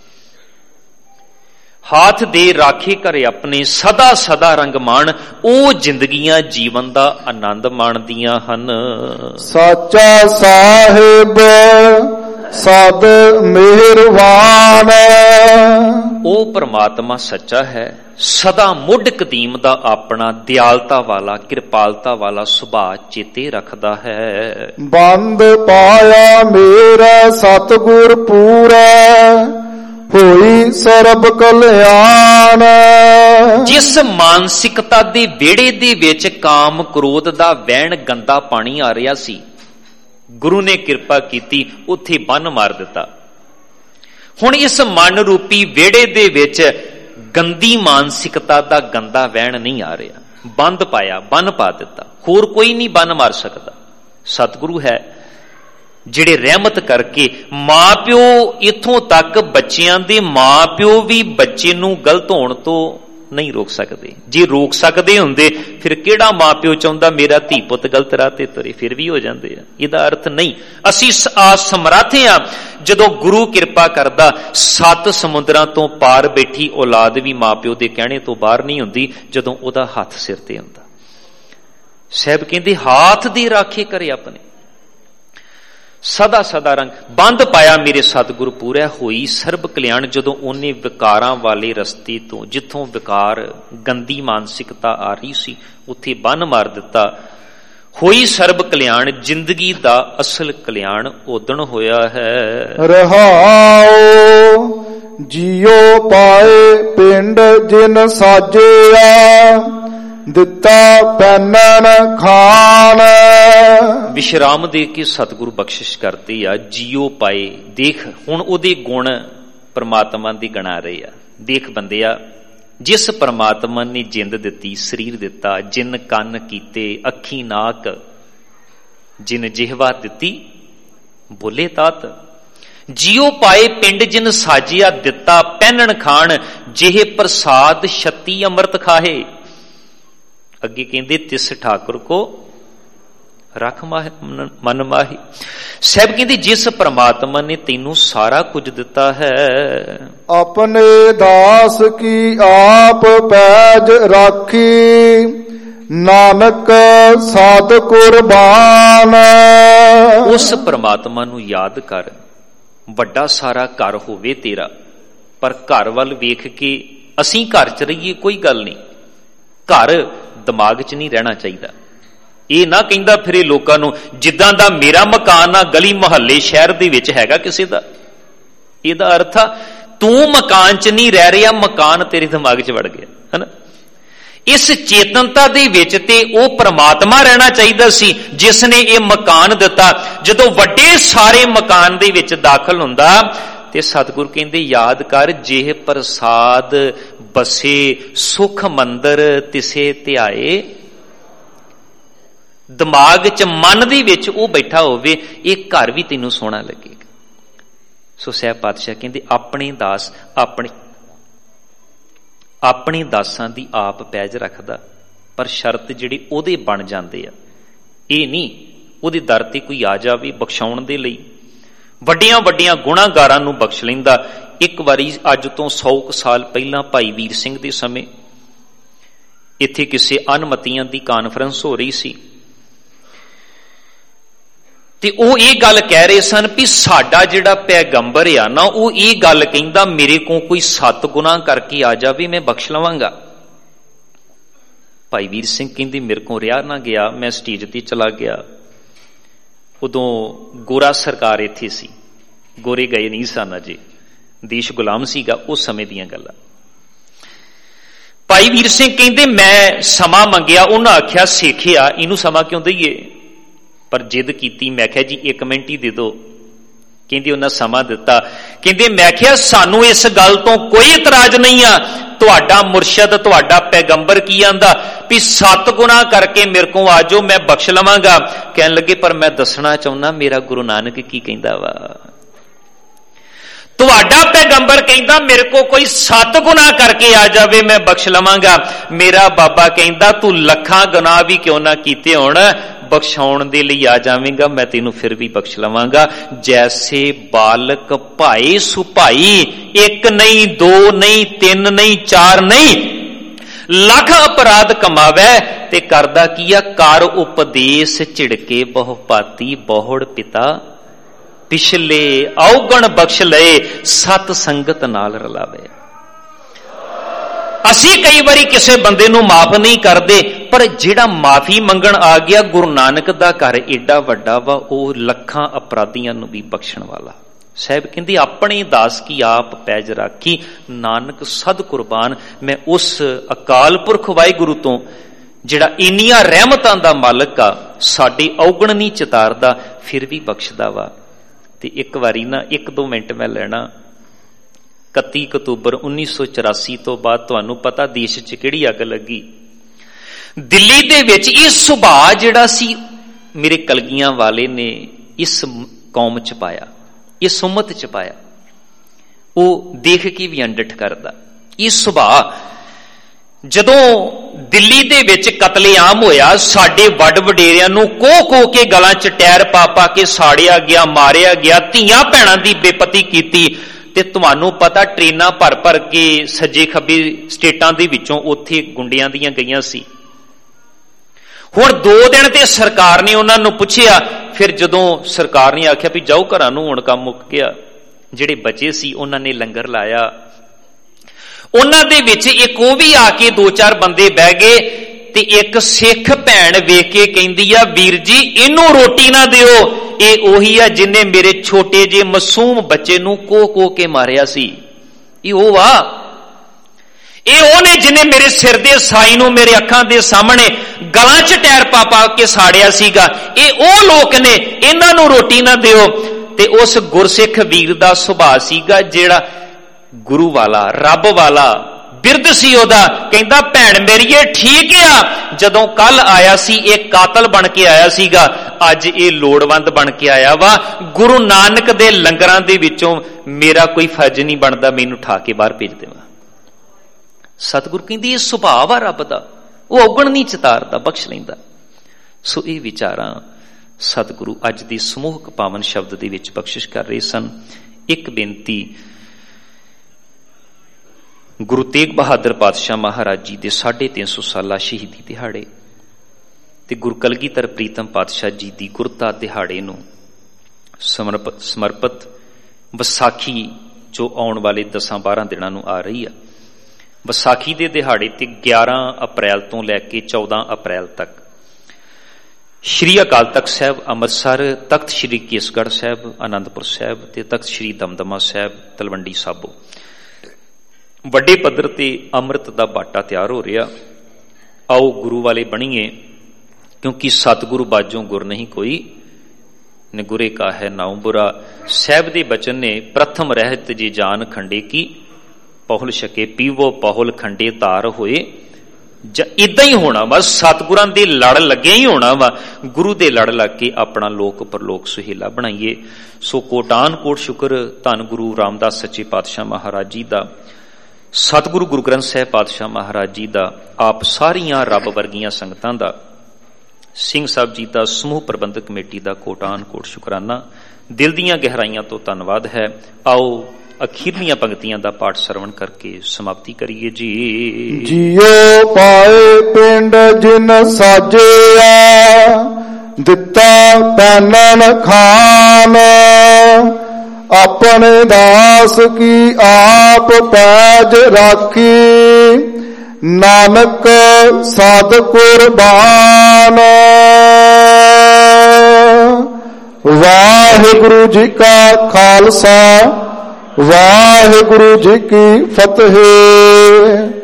ਹਾਥ ਦੇ ਰਾਖੇ ਕਰੇ ਆਪਣੇ, ਸਦਾ ਸਦਾ ਰੰਗ ਮਾਣ। ਉਹ ਜ਼ਿੰਦਗੀਆਂ ਜੀਵਨ ਦਾ ਆਨੰਦ ਮਾਣਦੀਆਂ ਹਨ। ਸਾਚਾ ਸਾਹਿਬ ਸਦ ਮਿਹਰਬਾਨ, ਉਹ ਪ੍ਰਮਾਤਮਾ ਸੱਚਾ ਹੈ, ਸਦਾ ਮੁੱਢ ਕਦੀਮ ਦਾ ਆਪਣਾ ਦਿਆਲਤਾ ਵਾਲਾ, ਕਿਰਪਾਲਤਾ ਵਾਲਾ ਸੁਭਾਅ ਚੇਤੇ ਰੱਖਦਾ ਹੈ। ਬੰਦ ਪਾਇਆ ਮੇਰਾ ਸਤਿਗੁਰ ਪੂਰਾ, ਹੋਈ ਸਰਬ ਕਲਿਆਣ। ਜਿਸ ਮਾਨਸਿਕਤਾ ਦੇ ਵਿਹੜੇ ਦੇ ਵਿੱਚ ਕਾਮ ਕ੍ਰੋਧ ਦਾ ਵਹਿਣ ਗੰਦਾ ਪਾਣੀ ਆ ਰਿਹਾ ਸੀ, ਗੁਰੂ ਨੇ ਕਿਰਪਾ ਕੀਤੀ, ਉੱਥੇ ਬੰਨ ਮਾਰ ਦਿੱਤਾ। ਹੁਣ ਇਸ ਮਨ ਰੂਪੀ ਵਿਹੜੇ ਦੇ ਵਿੱਚ ਗੰਦੀ ਮਾਨਸਿਕਤਾ ਦਾ ਗੰਦਾ ਵਹਿਣ ਨਹੀਂ ਆ ਰਿਹਾ। ਬੰਦ ਪਾਇਆ, ਬੰਨ ਪਾ ਦਿੱਤਾ। ਹੋਰ ਕੋਈ ਨਹੀਂ ਬੰਨ ਮਾਰ ਸਕਦਾ, ਸਤਿਗੁਰੂ ਹੈ ਜਿਹੜੇ ਰਹਿਮਤ ਕਰਕੇ ਮਾਂ ਪਿਓ ਇੱਥੋਂ ਤੱਕ ਬੱਚਿਆਂ ਦੇ ਮਾਂ ਪਿਓ ਵੀ ਬੱਚੇ ਨੂੰ ਗਲਤ ਹੋਣ ਤੋਂ ਨਹੀਂ ਰੋਕ ਸਕਦੇ। ਜੇ ਰੋਕ ਸਕਦੇ ਹੁੰਦੇ ਫਿਰ ਕਿਹੜਾ ਮਾਂ ਪਿਓ ਚਾਹੁੰਦਾ ਮੇਰਾ ਧੀ ਪੁੱਤ ਗਲਤ ਰਾਹ ਤੇ ਤੁਰੇ? ਫਿਰ ਵੀ ਹੋ ਜਾਂਦੇ ਆ। ਇਹਦਾ ਅਰਥ ਨਹੀਂ ਅਸੀਂ ਸਮਰੱਥ ਆ। ਜਦੋਂ ਗੁਰੂ ਕਿਰਪਾ ਕਰਦਾ, ਸੱਤ ਸਮੁੰਦਰਾਂ ਤੋਂ ਪਾਰ ਬੈਠੀ ਔਲਾਦ ਵੀ ਮਾਂ ਪਿਓ ਦੇ ਕਹਿਣੇ ਤੋਂ ਬਾਹਰ ਨਹੀਂ ਹੁੰਦੀ ਜਦੋਂ ਉਹਦਾ ਹੱਥ ਸਿਰ ਤੇ ਹੁੰਦਾ। ਸਾਹਿਬ ਕਹਿੰਦੇ ਹਾਥ ਦੀ ਰਾਖੀ ਕਰੇ ਆਪਣੇ, ਸਦਾ ਸਦਾ ਰੰਗ। ਬੰਦ ਪਾਇਆ ਮੇਰੇ ਸਤਿਗੁਰ ਪੂਰਾ, ਹੋਈ ਸਰਬ ਕਲਿਆਣ। ਜਦੋਂ ਉਹਨੇ ਵਿਕਾਰਾਂ ਵਾਲੇ ਰਸਤੇ ਤੋਂ, ਜਿੱਥੋਂ ਵਿਕਾਰ ਗੰਦੀ ਮਾਨਸਿਕਤਾ ਆ ਰਹੀ ਸੀ, ਉੱਥੇ ਬੰਨ ਮਾਰ ਦਿੱਤਾ। ਹੋਈ ਸਰਬ ਕਲਿਆਣ। ਜ਼ਿੰਦਗੀ ਦਾ ਅਸਲ ਕਲਿਆਣ ਉਦਣ ਹੋਇਆ ਹੈ। ਰਹਾਉ ਜੀਉ ਪਾਏ ਪਿੰਡ ਜਿਨ ਸਾਜਿਆ, ਦਿੱਤਾ ਪੈਨਣ ਖਾਣ। ਵਿਸ਼ਰਾਮ ਦੇ ਕੇ ਸਤਿਗੁਰੂ ਬਖਸ਼ਿਸ਼ ਕਰਦੇ ਆ। ਜੀਓ ਪਾਏ, ਦੇਖ ਹੁਣ ਉਹਦੇ ਗੁਣ ਪਰਮਾਤਮਾ ਦੀ ਗਣਾ ਰਹੇ ਆ। ਦੇਖ ਬੰਦਿਆ, ਜਿਸ ਪਰਮਾਤਮਾ ਨੇ ਜਿੰਦ ਦਿੱਤੀ, ਸਰੀਰ ਦਿੱਤਾ, ਜਿਨ ਕੰਨ ਕੀਤੇ, ਅੱਖੀ ਨਾਕ, ਜਿਨ ਜਿਹਵਾ ਦਿੱਤੀ, ਬੋਲੇ ਤਾਤ। ਜੀਓ ਪਾਏ ਪਿੰਡ ਜਿਨ ਸਾਜਿਆ, ਦਿੱਤਾ ਪਹਿਨਣ ਖਾਣ, ਜਿਹੇ ਪ੍ਰਸਾਦ ਛੱਤੀ ਅੰਮ੍ਰਿਤ ਖਾਹੇ। ਅੱਗੇ ਕਹਿੰਦੇ ਤਿਸ ਠਾਕੁਰ ਕੋ ਰੱਖ ਮਨ ਮਾਹੀ। ਸਾਹਿਬ ਕਹਿੰਦੇ ਜਿਸ ਪ੍ਰਮਾਤਮਾ ਨੇ ਤੈਨੂੰ ਸਾਰਾ ਕੁਝ ਦਿੱਤਾ ਹੈ, ਆਪਣੇ ਦਾਸ ਕੀ ਆਪ ਪੈਜ ਰਾਖੀ, ਨਾਨਕ ਸਾਧ ਕੁਰਬਾਨ। ਉਸ ਪ੍ਰਮਾਤਮਾ ਨੂੰ ਯਾਦ ਕਰ। ਵੱਡਾ ਸਾਰਾ ਘਰ ਹੋਵੇ ਤੇਰਾ, ਪਰ ਘਰ ਵੱਲ ਵੇਖ ਕੇ ਅਸੀਂ ਘਰ ਚ ਰਹੀਏ ਕੋਈ ਗੱਲ ਨਹੀਂ, ਘਰ ਦਿਮਾਗ 'ਚ ਨਹੀਂ ਰਹਿਣਾ ਚਾਹੀਦਾ। ਇਹ ਨਾ ਕਹਿੰਦਾ ਫਿਰੇ ਲੋਕਾਂ ਨੂੰ ਜਿੱਦਾਂ ਦਾ ਮੇਰਾ ਮਕਾਨ ਆ ਗਲੀ ਮੁਹੱਲੇ ਸ਼ਹਿਰ ਦੇ ਵਿੱਚ ਹੈਗਾ ਕਿਸੇ ਦਾ। ਇਹਦਾ ਅਰਥ ਆ ਤੂੰ ਮਕਾਨ 'ਚ ਨਹੀਂ ਰਹਿ ਰਿਹਾ, ਮਕਾਨ ਤੇਰੇ ਦਿਮਾਗ 'ਚ ਵੜ ਗਿਆ, ਹਨਾ। ਇਸ ਚੇਤਨਤਾ ਦੇ ਵਿੱਚ ਤੇ ਉਹ ਪ੍ਰਮਾਤਮਾ ਰਹਿਣਾ ਚਾਹੀਦਾ ਸੀ ਜਿਸ ਨੇ ਇਹ ਮਕਾਨ ਦਿੱਤਾ। ਜਦੋਂ ਵੱਡੇ ਸਾਰੇ ਮਕਾਨ ਦੇ ਵਿੱਚ ਦਾਖਲ ਹੁੰਦਾ ਤੇ ਸਤਿਗੁਰ ਕਹਿੰਦੇ ਯਾਦ ਕਰ, ਜਿਹੇ ਪ੍ਰਸਾਦ ਬਸੇ ਸੁਖ ਮੰਦਰ ਤਿਸੇ ਧਿਆਏ। ਦਿਮਾਗ 'ਚ ਮਨ ਦੇ ਵਿੱਚ ਉਹ ਬੈਠਾ ਹੋਵੇ, ਇਹ ਘਰ ਵੀ ਤੈਨੂੰ ਸੋਹਣਾ ਲੱਗੇਗਾ। ਸੋ ਸਹਿਬ ਪਾਤਸ਼ਾਹ ਕਹਿੰਦੇ ਆਪਣੇ ਦਾਸ ਆਪਣੇ ਆਪਣੇ ਦਾਸਾਂ ਦੀ ਆਪ ਪੈਜ ਰੱਖਦਾ, ਪਰ ਸ਼ਰਤ ਜਿਹੜੇ ਉਹਦੇ ਬਣ ਜਾਂਦੇ ਆ। ਇਹ ਨਹੀਂ ਉਹਦੇ ਦਰ ਤੇ ਕੋਈ ਆ ਜਾਵੇ ਬਖਸ਼ਾਉਣ ਦੇ ਲਈ। ਵੱਡੀਆਂ ਵੱਡੀਆਂ ਗੁਨਾਹਗਾਰਾਂ ਨੂੰ ਬਖਸ਼ ਲੈਂਦਾ। ਇੱਕ ਵਾਰੀ ਅੱਜ ਤੋਂ ਸੌ ਕੁ ਸਾਲ ਪਹਿਲਾਂ ਭਾਈ ਵੀਰ ਸਿੰਘ ਦੇ ਸਮੇਂ ਇੱਥੇ ਕਿਸੇ ਅਨਮਤੀਆਂ ਦੀ ਕਾਨਫਰੰਸ ਹੋ ਰਹੀ ਸੀ, ਤੇ ਉਹ ਇਹ ਗੱਲ ਕਹਿ ਰਹੇ ਸਨ ਵੀ ਸਾਡਾ ਜਿਹੜਾ ਪੈਗੰਬਰ ਆ ਨਾ, ਉਹ ਇਹ ਗੱਲ ਕਹਿੰਦਾ ਮੇਰੇ ਕੋਲ ਕੋਈ ਸੱਤ ਗੁਨਾਹ ਕਰਕੇ ਆ ਜਾਵੇ ਮੈਂ ਬਖਸ਼ ਲਵਾਂਗਾ। ਭਾਈ ਵੀਰ ਸਿੰਘ ਕਹਿੰਦੇ ਮੇਰੇ ਕੋਲ ਰਿਹਾ ਨਾ ਗਿਆ, ਮੈਂ ਸਟੇਜ ਤੇ ਚਲਾ ਗਿਆ। ਉਦੋਂ ਗੋਰਾ ਸਰਕਾਰ ਇੱਥੇ ਸੀ, ਗੋਰੇ ਗਏ ਨਹੀਂ ਸਨ ਅਜੇ, ਦੇਸ਼ ਗੁਲਾਮ ਸੀਗਾ ਉਸ ਸਮੇਂ ਦੀਆਂ ਗੱਲਾਂ। ਭਾਈ ਵੀਰ ਸਿੰਘ ਕਹਿੰਦੇ ਮੈਂ ਸਮਾਂ ਮੰਗਿਆ, ਉਹਨਾਂ ਆਖਿਆ ਸੇਖਿਆ ਇਹਨੂੰ ਸਮਾਂ ਕਿਉਂ ਦਈਏ, ਪਰ ਜਿੱਦ ਕੀਤੀ। ਮੈਂ ਕਿਹਾ ਜੀ ਇੱਕ ਮਿੰਟ ਹੀ ਦੇ ਦਿਓ। ਕਹਿੰਦੇ ਉਹਨਾਂ ਸਮਾਂ ਦਿੱਤਾ। ਕਹਿੰਦੇ ਮੈਂ ਕਿਹਾ ਸਾਨੂੰ ਇਸ ਗੱਲ ਤੋਂ ਕੋਈ ਇਤਰਾਜ਼ ਨਹੀਂ ਆ, ਤੁਹਾਡਾ ਮੁਰਸ਼ਦ ਤੁਹਾਡਾ ਪੈਗੰਬਰ ਕੀ ਆਂਦਾ ਵੀ ਸੱਤ ਗੁਨਾਹ ਕਰਕੇ ਮੇਰੇ ਕੋਲ ਆ ਜਾਓ ਮੈਂ ਬਖਸ਼ ਲਵਾਂਗਾ। ਕਹਿਣ ਲੱਗੇ ਪਰ ਮੈਂ ਦੱਸਣਾ ਚਾਹੁੰਦਾ ਮੇਰਾ ਗੁਰੂ ਨਾਨਕ ਕੀ ਕਹਿੰਦਾ ਵਾ। ਤੁਹਾਡਾ ਪੈਗੰਬਰ ਕਹਿੰਦਾ ਮੇਰੇ ਕੋਲ ਕੋਈ ਸੱਤ ਗੁਨਾਹ ਕਰਕੇ ਆ ਜਾਵੇ ਮੈਂ ਬਖਸ਼ ਲਵਾਂਗਾ, ਮੇਰਾ ਬਾਬਾ ਕਹਿੰਦਾ ਤੂੰ ਲੱਖਾਂ ਗੁਨਾਹ ਵੀ ਕਿਉਂ ਨਾ ਕੀਤੇ ਹੋਣ ਬਖਸ਼ਾਉਣ ਦੇ ਲਈ ਆ ਜਾਵੇਂਗਾ, ਮੈਂ ਤੈਨੂੰ ਫਿਰ ਵੀ ਬਖਸ਼ ਲਵਾਂਗਾ। ਜੈਸੇ ਬਾਲਕ ਭਾਈ ਸੁਭਾਈ, ਇੱਕ ਨਹੀਂ ਦੋ ਨਹੀਂ ਤਿੰਨ ਨਹੀਂ ਚਾਰ ਨਹੀਂ, ਲੱਖ ਅਪਰਾਧ ਕਮਾਵੇ ਤੇ ਕਰਦਾ ਕੀ ਆ, ਕਰ ਉਪਦੇਸ਼ ਝਿੜਕੇ ਬਹੁ ਪਾਤੀ ਬਹੁੜ ਪਿਤਾ ਪਿਛਲੇ, ਔਗਣ ਬਖਸ਼ ਲਏ ਸਤ ਸੰਗਤ ਨਾਲ ਰਲਾਵੇ। ਅਸੀਂ ਕਈ ਵਾਰੀ ਕਿਸੇ ਬੰਦੇ ਨੂੰ ਮਾਫ ਨਹੀਂ ਕਰਦੇ, ਪਰ ਜਿਹੜਾ ਮਾਫੀ ਮੰਗਣ ਆ ਗਿਆ, ਗੁਰੂ ਨਾਨਕ ਦਾ ਘਰ ਏਡਾ ਵੱਡਾ ਵਾ, ਉਹ ਲੱਖਾਂ ਅਪਰਾਧੀਆਂ ਨੂੰ ਵੀ ਬਖਸ਼ਣ ਵਾਲਾ। ਸਾਹਿਬ ਕਹਿੰਦੇ ਆਪਣੇ ਦਾਸ ਕੀ ਆਪ ਪੈਜ ਰਾਖੀ, ਨਾਨਕ ਸਦ ਕੁਰਬਾਨ। ਮੈਂ ਉਸ ਅਕਾਲ ਪੁਰਖ ਵਾਹਿਗੁਰੂ ਤੋਂ ਜਿਹੜਾ ਇੰਨੀਆਂ ਰਹਿਮਤਾਂ ਦਾ ਮਾਲਕ ਆ, ਸਾਡੇ ਔਗਣ ਨਹੀਂ ਚਿਤਾਰਦਾ ਫਿਰ ਵੀ ਬਖਸ਼ਦਾ ਵਾ। ਤੇ ਇੱਕ ਵਾਰੀ ਨਾ ਇੱਕ ਦੋ ਮਿੰਟ ਮੈਂ ਲੈਣਾ, ਇਕੱਤੀ ਅਕਤੂਬਰ ਉੱਨੀ ਸੌ ਚੁਰਾਸੀ ਤੋਂ ਬਾਅਦ ਤੁਹਾਨੂੰ ਪਤਾ ਦੇਸ਼ 'ਚ ਕਿਹੜੀ ਅੱਗ ਲੱਗੀ। ਦਿੱਲੀ ਦੇ ਵਿੱਚ ਇਹ ਸੁਭਾਅ ਜਿਹੜਾ ਸੀ ਮੇਰੇ ਕਲਗੀਆਂ ਵਾਲੇ ਨੇ ਇਸ ਕੌਮ 'ਚ ਪਾਇਆ, ਇਸ ਉਮਤ 'ਚ ਪਾਇਆ, ਉਹ ਦੇਖ ਕੇ ਵੀ ਅੰਡਠ ਕਰਦਾ। ਇਹ ਸੁਭਾਅ ਜਦੋਂ ਦਿੱਲੀ ਦੇ ਵਿੱਚ ਕਤਲੇਆਮ ਹੋਇਆ, ਸਾਡੇ ਵੱਡ ਵਡੇਰਿਆਂ ਨੂੰ ਕੋਹ ਕੋਹ ਕੇ ਗਲਾਂ 'ਚ ਟਾਇਰ ਪਾ ਪਾ ਕੇ ਸਾੜਿਆ ਗਿਆ, ਮਾਰਿਆ ਗਿਆ, ਧੀਆਂ ਭੈਣਾਂ ਦੀ ਬੇਪਤੀ ਕੀਤੀ। ਤੇ ਤੁਹਾਨੂੰ ਪਤਾ ਟ੍ਰੇਨਾਂ ਭਰ ਭਰ ਕੇ ਸੱਜੇ ਖੱਬੇ ਸਟੇਟਾਂ ਦੇ ਵਿੱਚੋਂ ਉੱਥੇ ਗੁੰਡਿਆਂ ਦੀਆਂ ਗਈਆਂ ਸੀ। ਹੁਣ ਦੋ ਦਿਨ ਤੇ ਸਰਕਾਰ ਨੇ ਉਹਨਾਂ ਨੂੰ ਪੁੱਛਿਆ, ਫਿਰ ਜਦੋਂ ਸਰਕਾਰ ਨੇ ਆਖਿਆ ਵੀ ਜਾਓ ਘਰਾਂ ਨੂੰ, ਹੁਣ ਕੰਮ ਮੁੱਕ ਗਿਆ, ਜਿਹੜੇ ਬਚੇ ਸੀ ਉਹਨਾਂ ਨੇ ਲੰਗਰ ਲਾਇਆ। ਉਹਨਾਂ ਦੇ ਵਿੱਚ ਇੱਕ ਉਹ ਵੀ ਆ ਕੇ ਦੋ ਚਾਰ ਬੰਦੇ ਬਹਿ ਗਏ, ਤੇ ਇੱਕ ਸਿੱਖ ਭੈਣ ਵੇਖ ਕੇ ਕਹਿੰਦੀ ਆ ਵੀਰ ਜੀ ਇਹਨੂੰ ਰੋਟੀ ਨਾ ਦਿਓ, ਇਹ ਉਹੀ ਆ ਜਿਹਨੇ ਮੇਰੇ ਛੋਟੇ ਜਿਹੇ ਮਾਸੂਮ ਬੱਚੇ ਨੂੰ ਕੋਹ ਕੋਹ ਕੇ ਮਾਰਿਆ ਸੀ। ਇਹ ਉਹ ਵਾ, ਇਹ ਉਹਨੇ ਜਿਹਨੇ ਮੇਰੇ ਸਿਰ ਦੇ ਸਾਈ ਨੂੰ ਮੇਰੇ ਅੱਖਾਂ ਦੇ ਸਾਹਮਣੇ ਗਲਾਂ 'ਚ ਟਾਇਰ ਪਾ ਪਾ ਕੇ ਸਾੜਿਆ ਸੀਗਾ। ਇਹ ਉਹ ਲੋਕ ਨੇ, ਇਹਨਾਂ ਨੂੰ ਰੋਟੀ ਨਾ ਦਿਓ। ਤੇ ਉਸ ਗੁਰਸਿੱਖ ਵੀਰ ਦਾ ਸੁਭਾਅ ਸੀਗਾ ਜਿਹੜਾ ਗੁਰੂ ਵਾਲਾ, ਰੱਬ ਵਾਲਾ ਬਿਰਦ ਸੀ ਉਹਦਾ। ਕਹਿੰਦਾ ਭੈਣ ਮੇਰੀਏ ਠੀਕ ਆ, ਜਦੋਂ ਕੱਲ ਆਇਆ ਸੀ ਇਹ ਕਾਤਲ ਬਣ ਕੇ ਆਇਆ ਸੀਗਾ, ਅੱਜ ਇਹ ਲੋੜਵੰਦ ਬਣ ਕੇ ਆਇਆ ਵਾ। ਗੁਰੂ ਨਾਨਕ ਦੇ ਲੰਗਰਾਂ ਦੇ ਵਿੱਚੋਂ ਮੇਰਾ ਕੋਈ ਫਰਜ਼ ਨਹੀਂ ਬਣਦਾ, ਮੈਨੂੰ ਠਾ ਕੇ ਬਾਹਰ ਭੇਜ ਦੇਵਾ। ਸਤਿਗੁਰੂ ਕਹਿੰਦੀ ਇਹ ਸੁਭਾਅ ਆ ਰੱਬ ਦਾ, ਉਹ ਔਗਣ ਨਹੀਂ ਚਿਤਾਰਦਾ, ਬਖਸ਼ ਲੈਂਦਾ। ਸੋ ਇਹ ਵਿਚਾਰਾਂ ਸਤਿਗੁਰੂ ਅੱਜ ਦੀ ਸਮੂਹਕ ਪਾਵਨ ਸ਼ਬਦ ਦੇ ਵਿੱਚ ਬਖਸ਼ਿਸ਼ ਕਰ ਰਹੇ ਸਨ। ਇੱਕ ਬੇਨਤੀ, ਗੁਰੂ ਤੇਗ ਬਹਾਦਰ ਪਾਤਸ਼ਾਹ ਮਹਾਰਾਜ ਜੀ ਦੇ ਸਾਢੇ ਤਿੰਨ ਸੌ ਸਾਲਾ ਸ਼ਹੀਦੀ ਦਿਹਾੜੇ ਤੇ ਗੁਰੂ ਕਲਗੀਧਰ ਪ੍ਰੀਤਮ ਪਾਤਸ਼ਾਹ ਜੀ ਦੀ ਗੁਰਤਾ ਦਿਹਾੜੇ ਨੂੰ ਸਮਰਪਿਤ ਸਮਰਪਿਤ ਵਿਸਾਖੀ ਜੋ ਆਉਣ ਵਾਲੇ ਦਸਾਂ ਬਾਰਾਂ ਦਿਨਾਂ ਨੂੰ ਆ ਰਹੀ ਆ। ਵਿਸਾਖੀ ਦੇ ਦਿਹਾੜੇ ਤੇ ਗਿਆਰਾਂ ਅਪ੍ਰੈਲ ਤੋਂ ਲੈ ਕੇ ਚੌਦਾਂ ਅਪ੍ਰੈਲ ਤੱਕ ਸ਼੍ਰੀ ਅਕਾਲ ਤਖਤ ਸਾਹਿਬ ਅੰਮ੍ਰਿਤਸਰ, ਤਖਤ ਸ਼੍ਰੀ ਕੇਸਗੜ੍ਹ ਸਾਹਿਬ ਅਨੰਦਪੁਰ ਸਾਹਿਬ ਤੇ ਤਖਤ ਸ਼੍ਰੀ ਦਮਦਮਾ ਸਾਹਿਬ ਤਲਵੰਡੀ ਸਾਬੋ ਵੱਡੇ ਪੱਧਰ ਤੇ ਅੰਮ੍ਰਿਤ ਦਾ ਬਾਟਾ ਤਿਆਰ ਹੋ ਰਿਹਾ। ਆਓ ਗੁਰੂ ਵਾਲੇ ਬਣੀਏ, ਕਿਉਂਕਿ ਸਤਿਗੁਰੂ ਬਾਝੋਂ ਗੁਰ ਨਹੀਂ ਕੋਈ, ਨਿਗੁਰੇ ਕਾ ਹੈ ਨਾਉ ਬੁਰਾ। ਸਾਹਿਬ ਦੇ ਬਚਨ ਨੇ ਪ੍ਰਥਮ ਰਹਿਤ ਜੇ ਜਾਨ ਖੰਡੇ ਕੀ, ਪਹੁਲ ਛਕੇ ਪੀਵੋ ਪਹੁਲ ਖੰਡੇ ਧਾਰ ਹੋਏ। ਇਦਾਂ ਹੀ ਹੋਣਾ ਵਾ, ਸਤਿਗੁਰਾਂ ਦੇ ਲੜ ਲੱਗਿਆ ਹੀ ਹੋਣਾ ਵਾ। ਗੁਰੂ ਦੇ ਲੜ ਲੱਗ ਕੇ ਆਪਣਾ ਲੋਕ ਪਰਲੋਕ ਸੁਹੇਲਾ ਬਣਾਈਏ। ਸੋ ਕੋਟਾਨ ਕੋਟ ਸ਼ੁਕਰ ਧੰਨ ਗੁਰੂ ਰਾਮਦਾਸ ਸੱਚੇ ਪਾਤਸ਼ਾਹ ਮਹਾਰਾਜ ਜੀ ਦਾ, ਸਤਿਗੁਰੂ ਗੁਰੂ ਗ੍ਰੰਥ ਸਾਹਿਬ ਪਾਤਸ਼ਾਹ ਮਹਾਰਾਜ ਜੀ ਦਾ, ਆਪ ਸਾਰੀਆਂ ਰੱਬ ਵਰਗੀਆਂ ਸੰਗਤਾਂ ਦਾ, ਸਿੰਘ ਸਾਹਿਬ ਜੀ ਦਾ, ਸਮੂਹ ਪ੍ਰਬੰਧਕ ਕਮੇਟੀ ਦਾ ਕੋਟਾਨ ਕੋਟ ਸ਼ੁਕਰਾਨਾ। ਦਿਲ ਦੀਆਂ ਗਹਿਰਾਈਆਂ ਤੋਂ ਧੰਨਵਾਦ ਹੈ। ਆਓ ਅਖੀਰਲੀਆਂ ਪੰਕਤੀਆਂ ਦਾ ਪਾਠ ਸਰਵਣ ਕਰਕੇ ਸਮਾਪਤੀ ਕਰੀਏ ਜੀ। ਜੀਓ ਪਾਏ ਪਿੰਡ ਜਿਨ ਸਾਜਿਆ, ਦਿੱਤਾ ਪੈਨਨ ਖਾਨ, ਆਪਣੇ ਦਾਸ ਕੀ ਆਪ ਪੈਜ ਰਾਖੀ, ਨਾਨਕ ਸਦ ਕੁਰਬਾਨ। ਵਾਹਿਗੁਰੂ ਜੀ ਕਾ ਖਾਲਸਾ, ਵਾਹਿਗੁਰੂ ਜੀ ਕੀ ਫਤਿਹ।